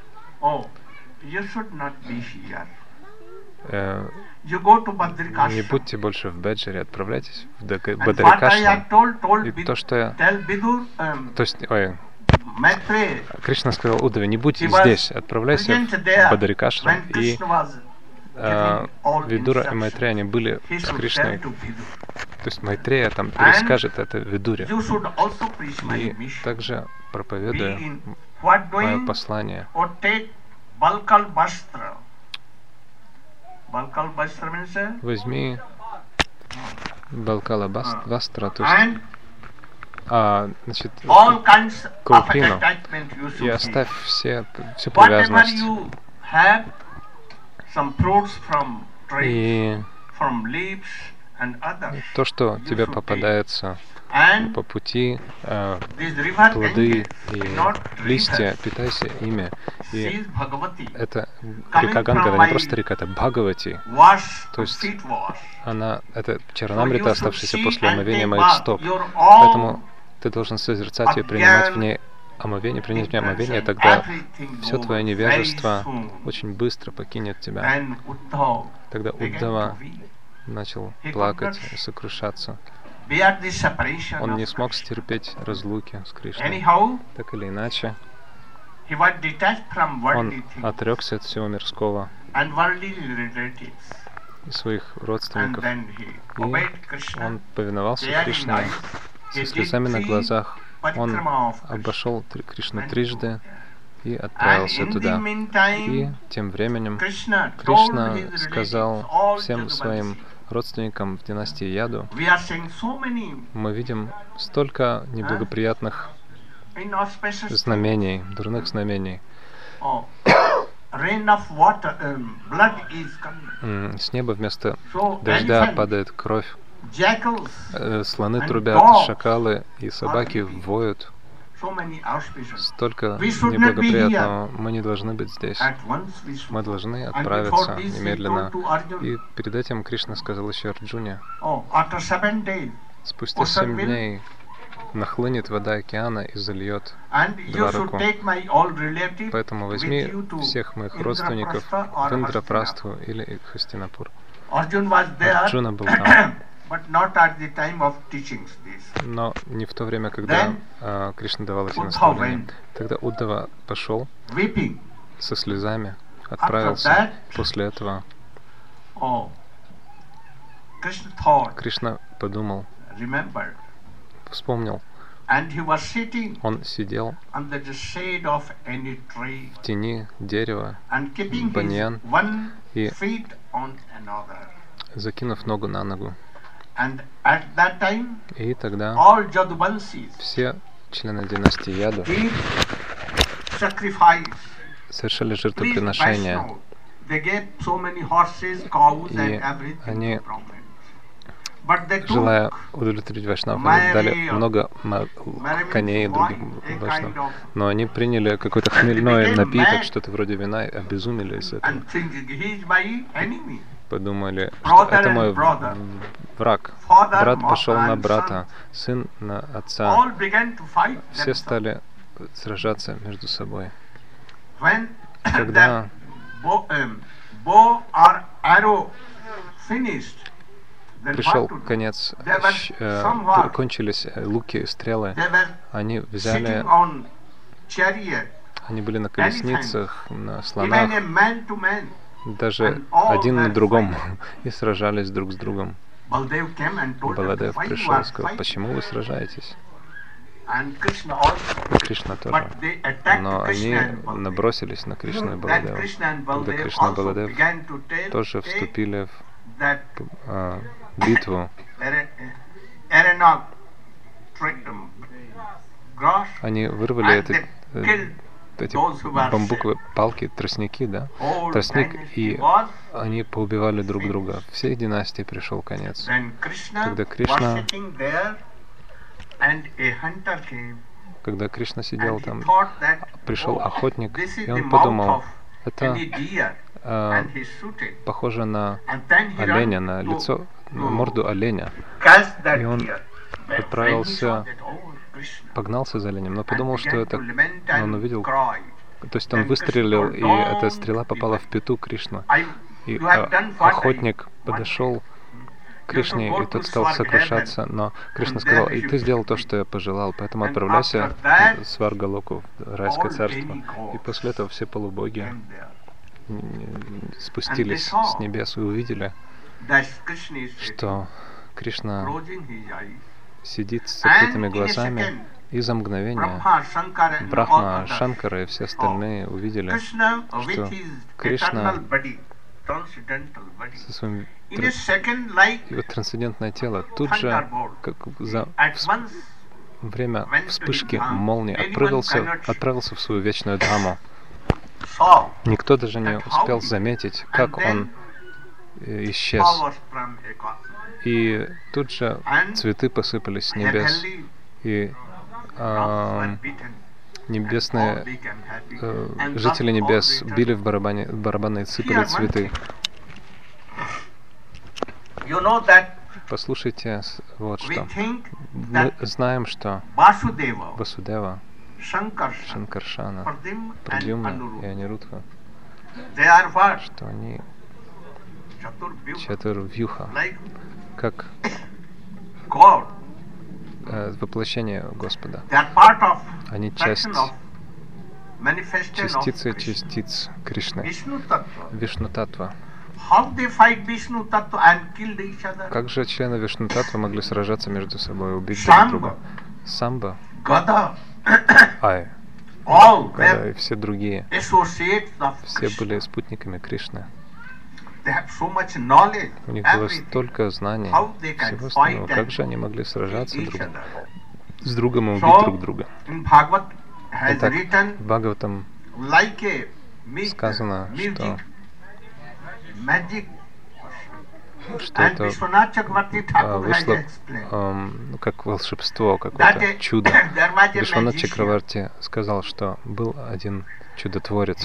Э, не будьте больше в Беджаре, отправляйтесь в Бадарикашрам. И то, что я... То есть, ой, Кришна сказал Уддаве: не будь здесь, отправляйся в Бадарикашрам. И э, Видура и Майтрея, они были с Кришной. То есть Майтрея там перескажет это Видуре. И также проповедуя мое послание. Возьми Балкала Вастра, то есть, а, значит, куртину, и оставь все, всю привязанность. И то, что тебе попадается по пути, э, плоды и листья, питайся ими. И это река Ганга, это не просто река, это Бхагавати. То есть она, это Чаранамрита, оставшаяся после омовения моих стоп. Поэтому ты должен созерцать ее, принимать в ней омовение, принять в ней омовение, тогда все твое невежество очень быстро покинет тебя. Тогда Уддава начал плакать и сокрушаться. Он не смог стерпеть разлуки с Кришной. Так или иначе, он отрекся от всего мирского и своих родственников. И он повиновался Кришне со слезами на глазах. Он обошел Кришну трижды и отправился туда. И тем временем Кришна сказал всем своим родственникам в династии Яду: мы видим столько неблагоприятных знамений, дурных знамений. С неба вместо дождя падает кровь. Слоны трубят, шакалы и собаки воют. Столько неблагоприятного. Мы не должны быть здесь. Мы должны отправиться немедленно. И перед этим Кришна сказал еще Арджуне: спустя семь дней нахлынет вода океана и зальет Двараку. Поэтому возьми всех моих родственников в Индрапрастху или Хастинапур. Арджуна был там. Но не в то время, когда uh, Кришна давал эти наставления. Тогда Уддава пошел со слезами, отправился. После этого Кришна подумал, вспомнил. Он сидел в тени дерева, баньян, и, закинув ногу на ногу. И тогда все члены династии Яду совершали жертвоприношения. И они, желая удовлетворить вайшнавов, они дали много коней и других вайшнавов. Но они приняли какой-то хмельной напиток, что-то вроде вина, и обезумели из этого. Подумали, что это мой враг. Брат пошел на брата, сын на отца. Все стали сражаться между собой. Когда пришел конец, э, кончились луки и стрелы, они взяли, они были на колесницах, на слонах, даже один на другом, и сражались друг с другом. Баладев пришел и сказал: почему вы сражаетесь? И Кришна тоже. Но они набросились на Кришну и Баладева. Когда Кришна и Баладев тоже вступили в а, битву, они вырвали эти, эти бамбуковые палки, тростники, да? Тростник, и они поубивали друг друга. Всей династии пришел конец. Когда Кришна, когда Кришна сидел там, пришел охотник, и он подумал: это э, похоже на оленя, на лицо, на морду оленя. И он отправился, погнался за оленем, но подумал, что это, он увидел, то есть он выстрелил, и эта стрела попала в пяту Кришну. И э, охотник подошел к Кришне, и тот стал сокрушаться, но Кришна сказал: и ты сделал то, что я пожелал, поэтому отправляйся в Сваргалоку, в райское царство. И после этого все полубоги спустились с небес и увидели, что Кришна сидит с закрытыми глазами, И за мгновение Брахма, Шанкара и все остальные увидели, что Кришна со своим его трансцендентное тело тут же, как за время вспышки молнии, отправился, отправился в свою вечную дхаму. Никто даже не успел заметить, как он исчез. И тут же цветы посыпались с небес, и э, небесные э, жители небес били в барабане, барабаны и сыпали цветы. Послушайте вот что. Мы знаем, что Васудева, Шанкаршана, Прадьюмна и Анирудха, что они Чатурвьюха, как э, воплощение Господа. Они часть, частицы частиц Кришны, Вишну-татва. Как же члены Вишну-татвы могли сражаться между собой и убить друг друга? Самба, Ай, Гада и все другие, все были спутниками Кришны. У них было столько знаний, всего остального. Как же они могли сражаться друг с другом и убить друг друга? Итак, в Бхагаватам сказано, что что это а, вышло um, как волшебство, какое-то чудо. Вишванат Чакраварти сказал, что был один чудотворец,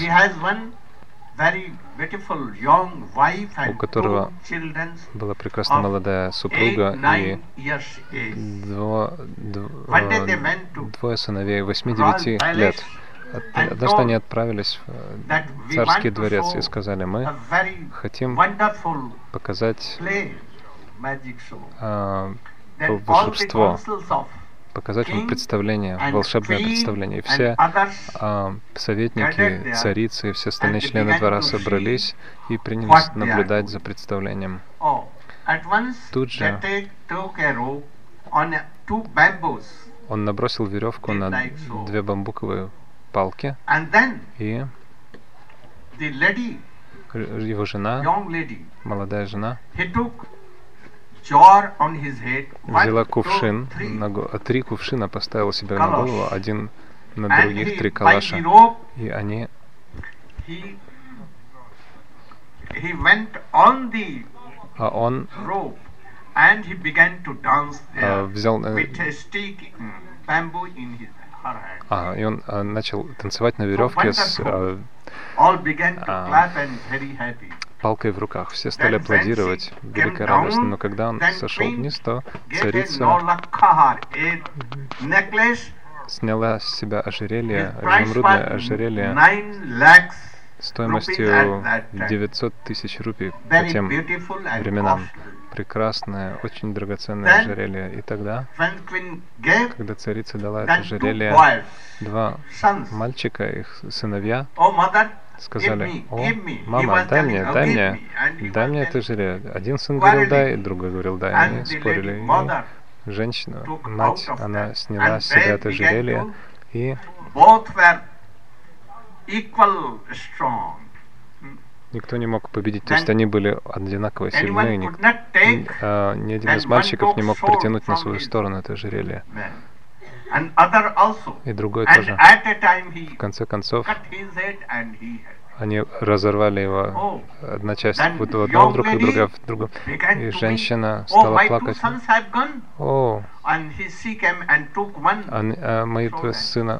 у которого была прекрасная молодая супруга и дво, дво, двое сыновей восьми-девяти лет. Однажды они отправились в царский дворец и сказали: мы хотим показать а, волшебство, показать вам представление, волшебное представление. И все а, советники, царицы и все остальные члены двора собрались и принялись наблюдать за представлением. Тут же он набросил веревку на две бамбуковые палки, и его жена, молодая жена, взяла кувшин, на го... три кувшина поставила себе на голову, один на других, три калаша, и они а он а, взял А, и он а, начал танцевать на веревке с а, а, палкой в руках. Все стали аплодировать, великой радостно. Но когда он сошел вниз, то царица сняла с себя ожерелье, изумрудное ожерелье стоимостью девятьсот тысяч рупий по тем временам. Прекрасное, очень драгоценное ожерелье. И тогда, когда царица дала это ожерелье, два мальчика, их сыновья, сказали: о, мама, дай мне, дай мне, дай мне это ожерелье. Один сын говорил дай, другой говорил дай. Они спорили. И женщина, мать, она сняла с себя это ожерелье, и никто не мог победить, то есть они были одинаково сильны, ни, а, ни один из мальчиков не мог притянуть на свою сторону это ожерелье. И другой тоже. В конце концов, они разорвали его, одна часть в одну руку, другая в другую. И женщина стала плакать: о, а, а мои два сына.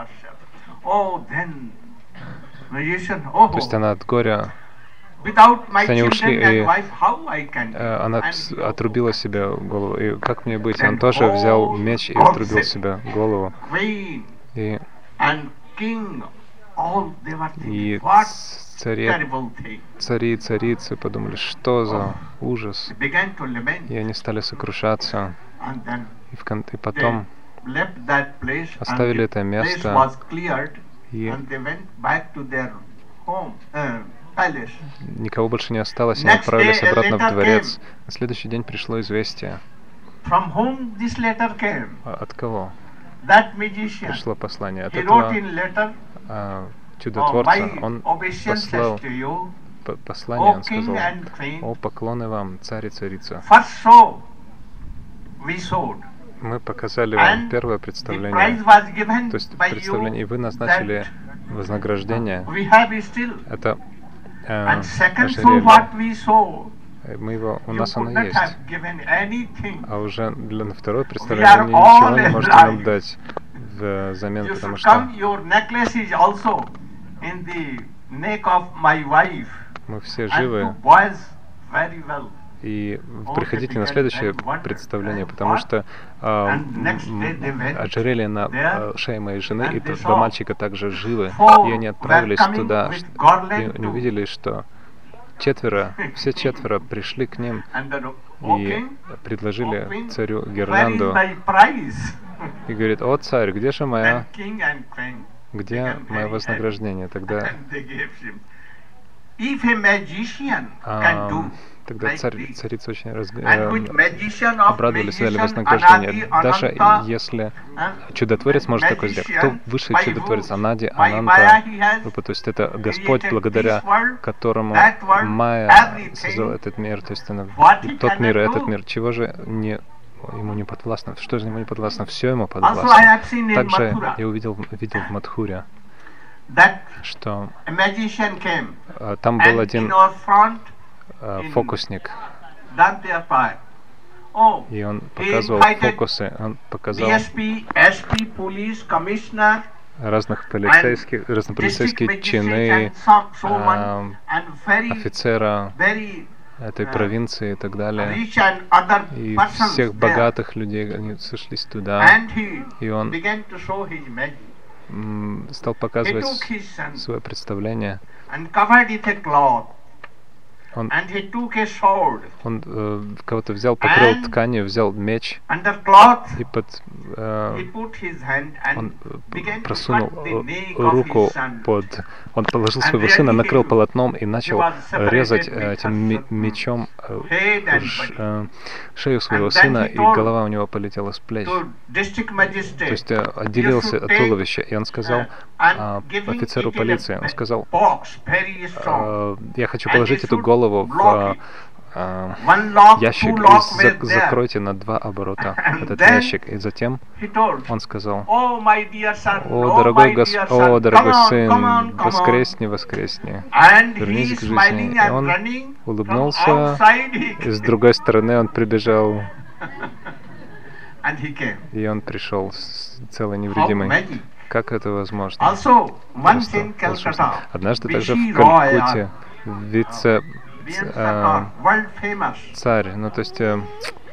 То есть она от горя, они ушли, и э, она отрубила себе голову. И как мне быть? Он тоже взял меч и отрубил себе голову. И, и цари, цари и царицы подумали: что за ужас. И они стали сокрушаться. И, в кон- и потом оставили это место, и никого больше не осталось, и отправились обратно в дворец. На следующий день пришло известие. От кого? пришло послание от этого а, чудотворца. Он послал послание, он сказал: «О, поклоны вам, царь и царица». Мы показали вам первое представление, то есть представление, и вы назначили вознаграждение. Это э, ожерелье. Мы его, у нас оно есть. А уже для на второе представление вы ничего не можете нам дать взамен, потому что мы все живы. И приходите на следующее представление, потому что э, ожерелье на э, шее моей жены и два мальчика также живы, и они отправились туда, и они увидели, что четверо, все четверо пришли к ним и предложили царю гирлянду, и говорит: «О, царь, где же моя, где мое вознаграждение?» Тогда а, Тогда царь, царица очень раз, э, обрадовались, дали вознаграждение. Даже если чудотворец может такое сделать. Кто высший чудотворец? Анади, Ананта. То есть это Господь, благодаря которому Майя создал этот мир. То есть она, тот мир и этот мир. Чего же не, ему не подвластно? Что же ему не подвластно? Все ему подвластно. Также я увидел, видел в Мадхуре, что э, там был один фокусник, и он показывал фокусы, он показал разных полицейских, разные полицейские чины, а, офицера этой провинции и так далее, и всех богатых людей, они сошлись туда, и он м, стал показывать свое представление. Он, он э, кого-то взял, покрыл тканью, взял меч, и под, э, он просунул руку под... Он положил своего сына, накрыл полотном и начал резать этим мечом э, шею своего сына, и голова у него полетела с плеч. То есть э, отделился от туловища, и он сказал э, офицеру полиции, он сказал: э, «Я хочу положить эту голову в э, ящик и за закройте на два оборота этот ящик». И затем он сказал: «О, дорогой гос... О, дорогой сын, воскресни, воскресни, вернись к жизни». И он улыбнулся, и с другой стороны он прибежал, и он пришел целый невредимый. Как это возможно? Просто однажды также в Калькутте вице э, царь, ну то есть э,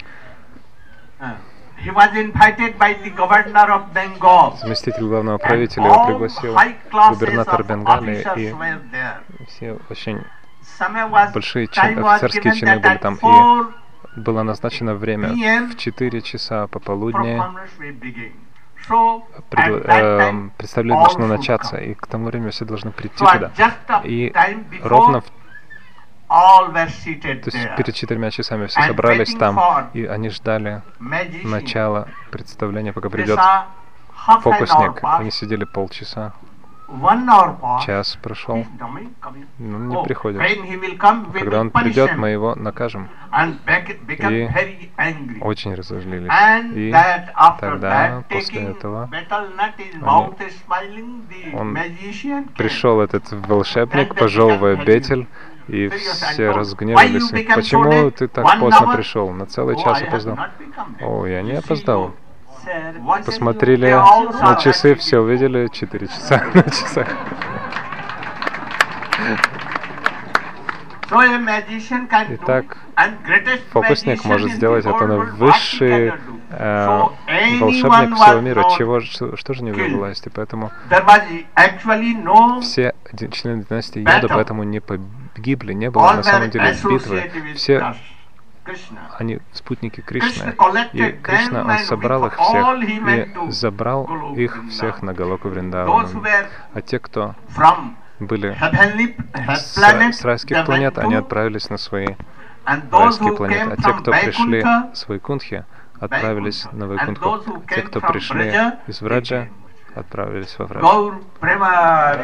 заместитель главного правителя его пригласил губернатор Бенгалии, и все очень большие чин, офицерские чины были там, и было назначено время в четыре часа пополудни. Пред, э, представление должно начаться, и к тому времени все должны прийти туда. И ровно в, то есть перед четырьмя часами все собрались там, и они ждали начала представления, пока придет фокусник. Они сидели полчаса. Час прошел, но он не приходит. Когда он придет, мы его накажем. И очень разозлились. И тогда, после этого, они, он пришел, этот волшебник, пожевывая бетель, и все разгневались. «Почему ты так поздно пришел? На целый час опоздал». «О, я не опоздал». Посмотрели на часы, все увидели, четыре часа на часах. Итак, фокусник может сделать это, но высший э, волшебник всего мира. Чего, что, что же не в его власти? Поэтому все члены династии Йода поэтому не погибли, не было на самом деле битвы. Все они спутники Кришны, и Кришна, он собрал их всех и забрал их всех на Галоку Вриндавану. А те, кто были с, с райских планет, они отправились на свои райские планеты. А те, кто пришли с Вайкунтхи, отправились на Вайкунтху. Те, кто пришли из Враджа, отправились во Враджа. Gaur Prema.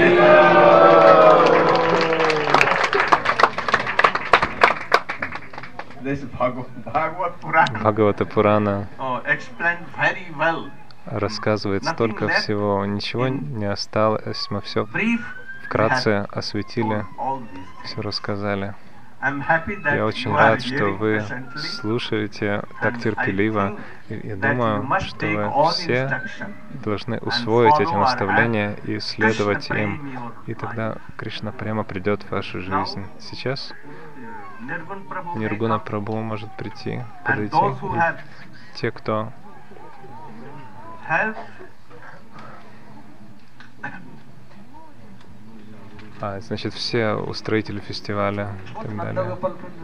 This Bhagavad Purana. Бхагавата Пурана Oh, explained very well. рассказывает столько всего, ничего не осталось, мы все вкратце осветили, все рассказали. Я очень рад, что вы слушаете так терпеливо, и я думаю, что вы все должны усвоить эти наставления и следовать им, и тогда Кришна прямо придет в вашу жизнь. Сейчас Ниргуна Прабху может прийти, подойти, и те, кто А, значит, все устроители фестиваля и так далее.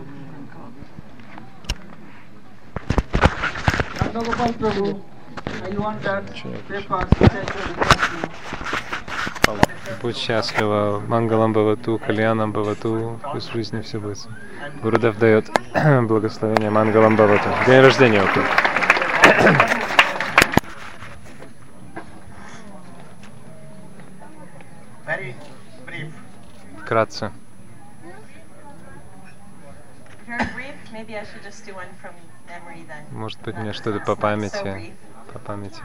Будь счастлива, Мангалам Бхавату, Кальянам Бхавату, пусть в жизни все будет. Гурудев дает благословение Мангалам Бхавату. День рождения у тебя. Вкратце. Может быть, мне что-то по памяти, по памяти.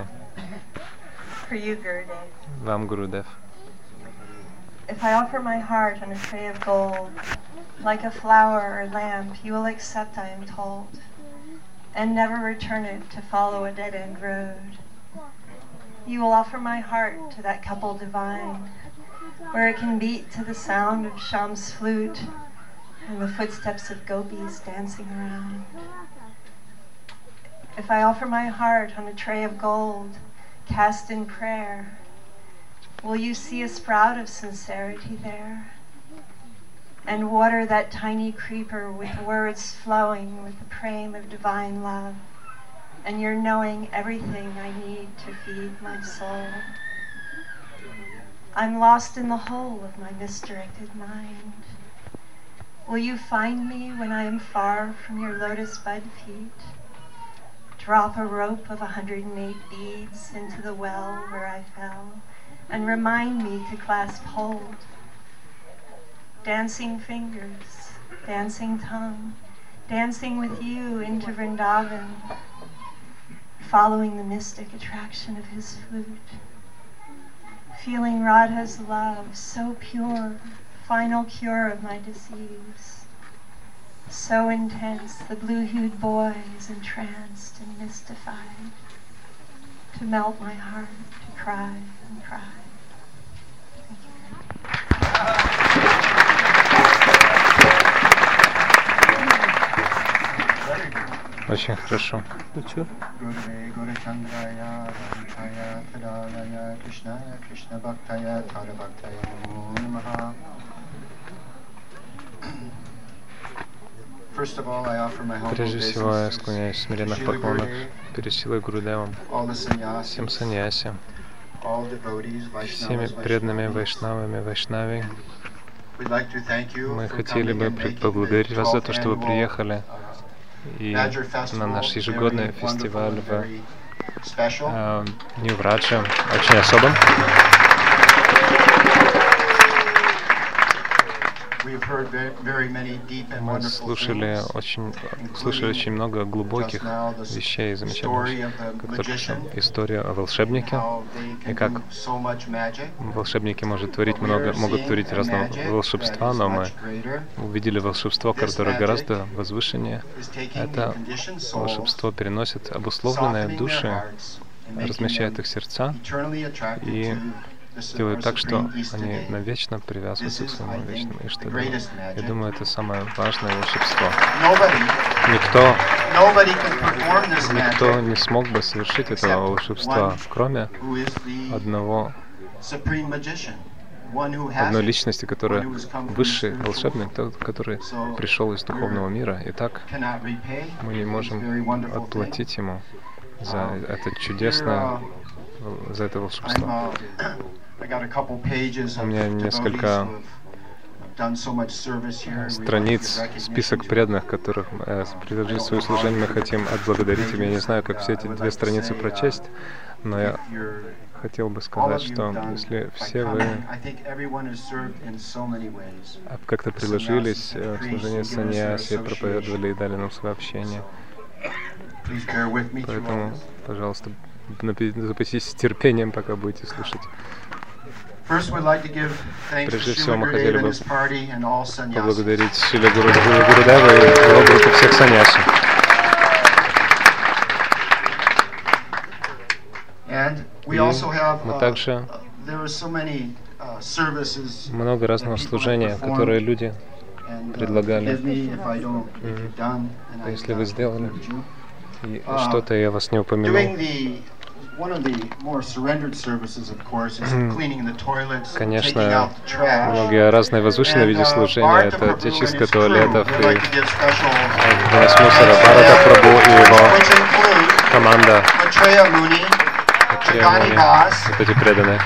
Вам, Гурудев. If I offer my heart on a tray of gold, like a flower or lamp, you will accept, I am told, and never return it to follow a dead-end road. You will offer my heart to that couple divine, where it can beat to the sound of Sham's flute and the footsteps of gopis dancing around. If I offer my heart on a tray of gold, cast in prayer, will you see a sprout of sincerity there? And water that tiny creeper with words flowing with the praying of divine love, and you're knowing everything I need to feed my soul. I'm lost in the hole of my misdirected mind. Will you find me when I am far from your lotus bud feet? Drop a rope of a hundred and eight beads into the well where I fell, and remind me to clasp hold. Dancing fingers, dancing tongue, dancing with you into Vrindavan, following the mystic attraction of his flute. Feeling Radha's love so pure, final cure of my disease. So intense, the blue-hued boy is entranced and mystified, to melt my heart, to cry and cry. Очень хорошо. Прежде всего, я склоняюсь в смиренных поклонах перед силой Гурудевом, всем саньяси, всеми преданными вайшнавами, вайшнави. Мы хотели бы поблагодарить вас за то, что вы приехали и на наш ежегодный фестиваль в э, Нью-Врадже, очень особым. Мы слушали очень, слушали очень много глубоких вещей, замечательных, как только что история о волшебнике, и как волшебники может творить много, могут творить разного волшебства, но мы увидели волшебство, которое гораздо возвышеннее. Это волшебство переносит обусловленные души, размещает их сердца и делают так, что они навечно привязываются к своему вечному. И что я думаю, это самое важное волшебство. Никто, никто не смог бы совершить этого волшебства, кроме одного, одной личности, которая высший волшебник, тот, который пришел из духовного мира. И так мы не можем отплатить ему за это чудесное, за это волшебство. У меня несколько страниц, список преданных, которых э, предложили свое служение, мы хотим отблагодарить им. Я не знаю, как все эти две страницы прочесть, но я хотел бы сказать, что если все вы как-то приложились в служение саньяси, проповедовали и дали нам сообщение, поэтому, пожалуйста, запаситесь терпением, пока будете слушать. Прежде всего, мы хотели бы поблагодарить Шрила Гурудева и его группу всех саньяси. И мы также много разного служения, которые люди предлагали. Mm-hmm. Если вы сделали и что-то, я вас не упомянул. Конечно, многие разные возвышенные виды служения — это те чистка туалетов и вынос мусора. Бхарата Прабху и его команда, вот эти преданные.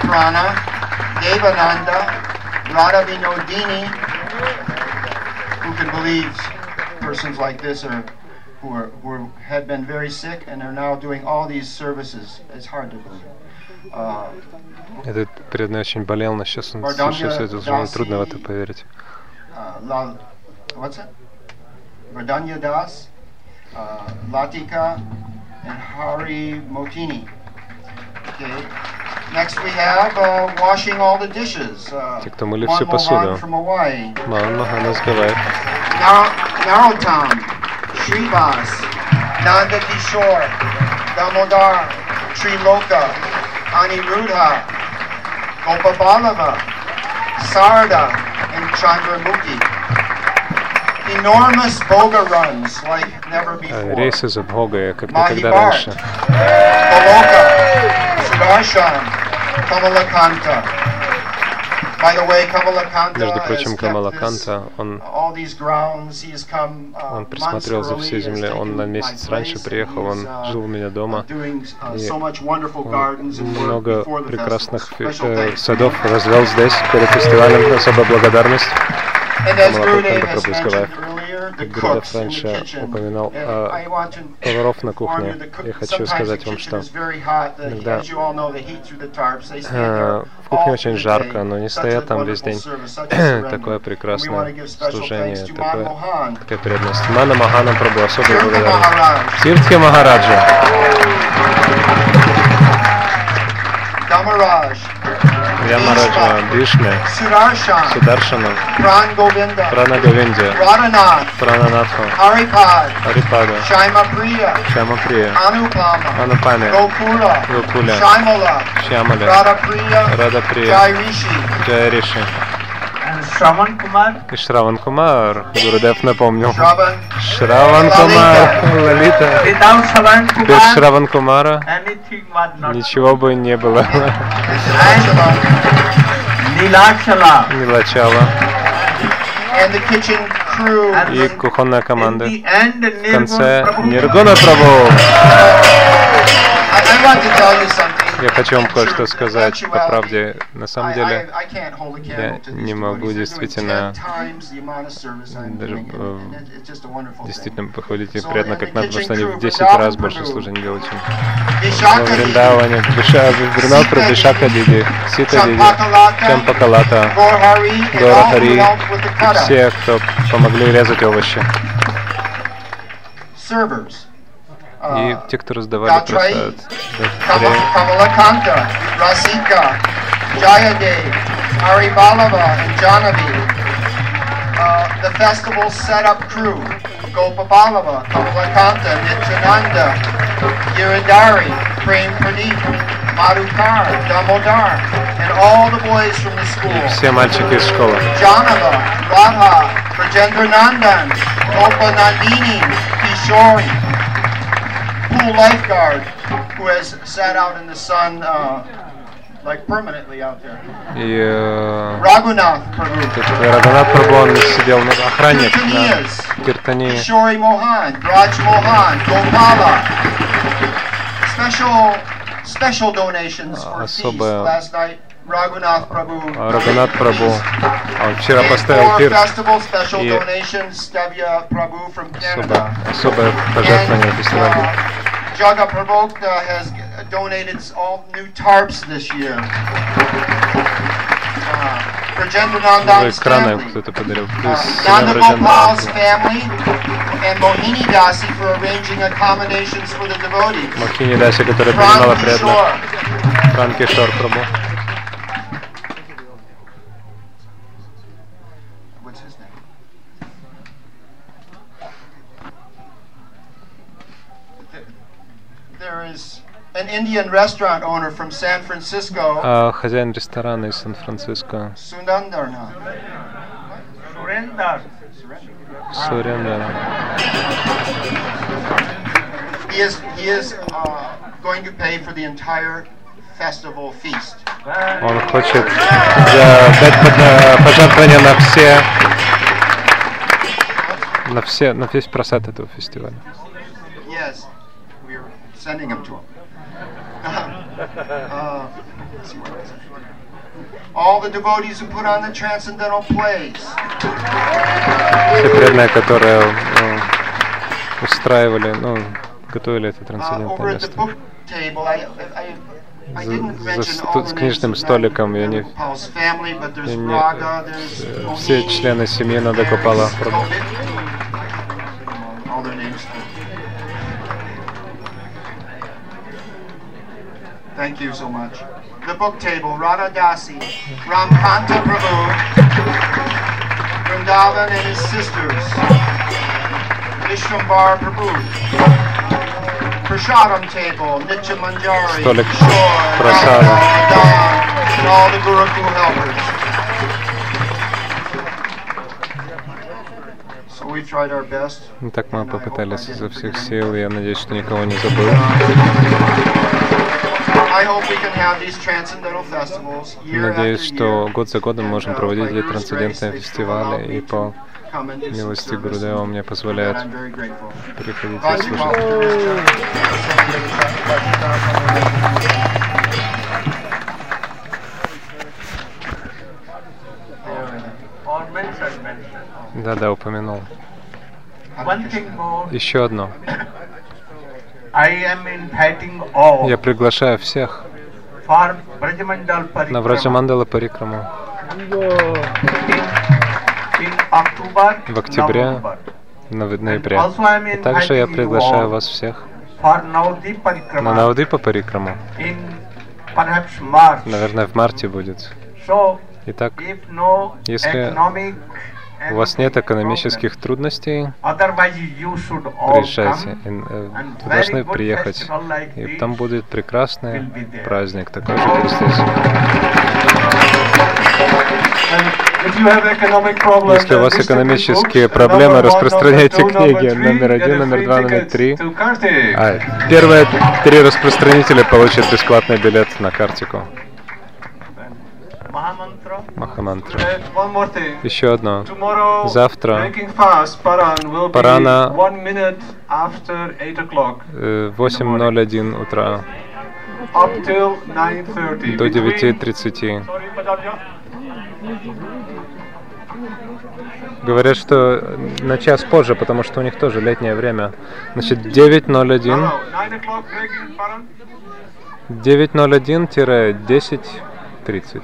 Who, are, who had been very sick and are now doing all these services. It's hard to believe. Uh, Этот преданный очень болел, но сейчас он совершил все это служение. Трудно в это поверить. Uh, what's it? Vardanya Das, uh, Latika, and Hari Motini. Okay. Next we have uh, washing all the dishes. Uh, Те, кто мыли всю посуду. Ман Мохан из Гавайи. Narottam, Shrivas, Nanda Kishore, Damodar, Triloka, Aniruddha, Gopabalava, Sarda, and Chandramukhi. Enormous boga runs like never before. Рейсы за Бхога, как никогда раньше. Goloka, Sudarshan, Kamalakanta. Между прочим, Камалаканта, он, он присмотрел за всей землей, он на месяц раньше приехал, он жил у меня дома, и он много прекрасных э, садов развел здесь перед фестивалем. Особая благодарность Камалаканта Прабху. Гурудев раньше упоминал о поваров на кухне. Я хочу сказать вам, что иногда э, в кухне очень жарко, но не стоят там весь день. Такое прекрасное служение, такое, такая преданность. Мана Махана Прабху, особо благодарен. Тиртхи Махараджа. Ямараджа, Бишме, Сударшана, Прана Говинде, Прананатха, Харипада, Шаймаприя, Анупаме, Гокуля, Шьямале, Радаприя, Джайриши. И Шраван Кумар, Гурудев напомнил. Шраван Кумар, Лалита. Без Шраван Кумара ничего бы не было. Нилачала. И кухонная команда. В конце Ниргуна Прабху. Я хочу вам кое-что сказать по правде. На самом деле, я не могу действительно даже э, действительно похвалить их приятно, как надо, потому что они в десять раз больше служений делают, чем в Вриндаване, в Вринавпре, Бишака Диди, Сита Диди, Чампакалата, Гора Хари, все, кто помогли резать овощи. И те, кто раздавали просад. Камалаканта, Расика, Jayadev, Haribalava, and Janavi. Uh, the festival setup crew, Gopabalava, Kamalakanta, Nityananda, Giridhari, Prem Pradeep, Madhukar, Damodar, and all the boys from the school. Все мальчики из школы. Janava, Radha, Rajendranandan, Gopa Nandini, Kishori. Pool lifeguard who has sat out in the sun uh, like permanently out there. И uh, Raghunath Prabhu. Рагунат Прабху, он сидел на охранник на Киртании. Kishori Mohan, Braj Mohan, Gopala. Special, special donations for feast last night. Raghunath Prabhu. Рагунат Прабху Он вчера поставил пир. И особо, особое пожертвование фестиваля. Jaga Prabhokta has donated all new tarps this year. For Jendanandan's family. Nanda Gopal's family and Mohini Dasi for arranging accommodations for the devotees. Mohini Dasi, которая принимала преданных. Ранкишор Прабhu. There is an Indian restaurant owner from San Francisco. А хозяин ресторана из Сан-Франциско. Sundarna. Surendra. Surendra. He is he is uh, going to pay for the entire festival feast. Он хочет дать пожертвование на все, на все, на весь просад этого фестиваля. Yes, we're sending him to him. uh, let's see what it is. All the devotees who put on the transcendental plays. Все преданные, которые ну, устраивали, ну, готовили это трансцендентное место. За, за с книжным столиком, я не, я не все члены семьи Нанда Гопала. Thank you so much. The book table, Radha Dasi, Ramkanta Prabhu, Vrindavan and his sisters, Vishwambar Prabhu. Prashadam table, Nitya Manjari, Stolek Kishore, prasada. and all the Gurukul helpers. So we tried our best. Так мы попытались изо всех сил, я надеюсь, что никого не забыл. Надеюсь, что год за годом можем проводить эти трансцендентные фестивали, и по милости Гурудева мне позволяет приходить и слушать. Да-да, упомянул. Еще одно. Я приглашаю всех на Враджамандала Парикраму в октябре, в ноябре. И также я приглашаю вас всех на Навадвипа Парикраму. Наверное, в марте будет. Итак, если у вас нет экономических трудностей, приезжайте. Вы должны приехать. И там будет прекрасный праздник, такой же Христос. Если у вас экономические проблемы, распространяйте книги номер один, номер два, номер три. А, первые три распространителя получат бесплатный билет на Картику. Махамантра. Еще одно. Завтра Парана в восемь ноль один утра до девяти тридцати. Говорят, что на час позже, потому что у них тоже летнее время. Значит, девять ноль один девять ноль один десять тридцать.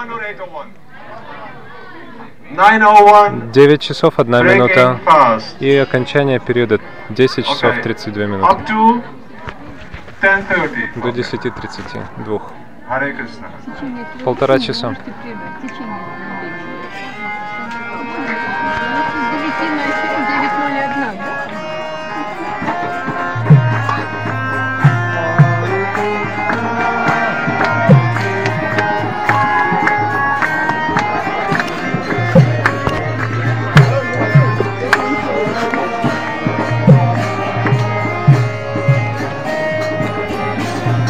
девять часов одна минута и окончание периода десять часов тридцать две минуты. До десяти тридцати двух. Полтора часа. девять ноль один, да?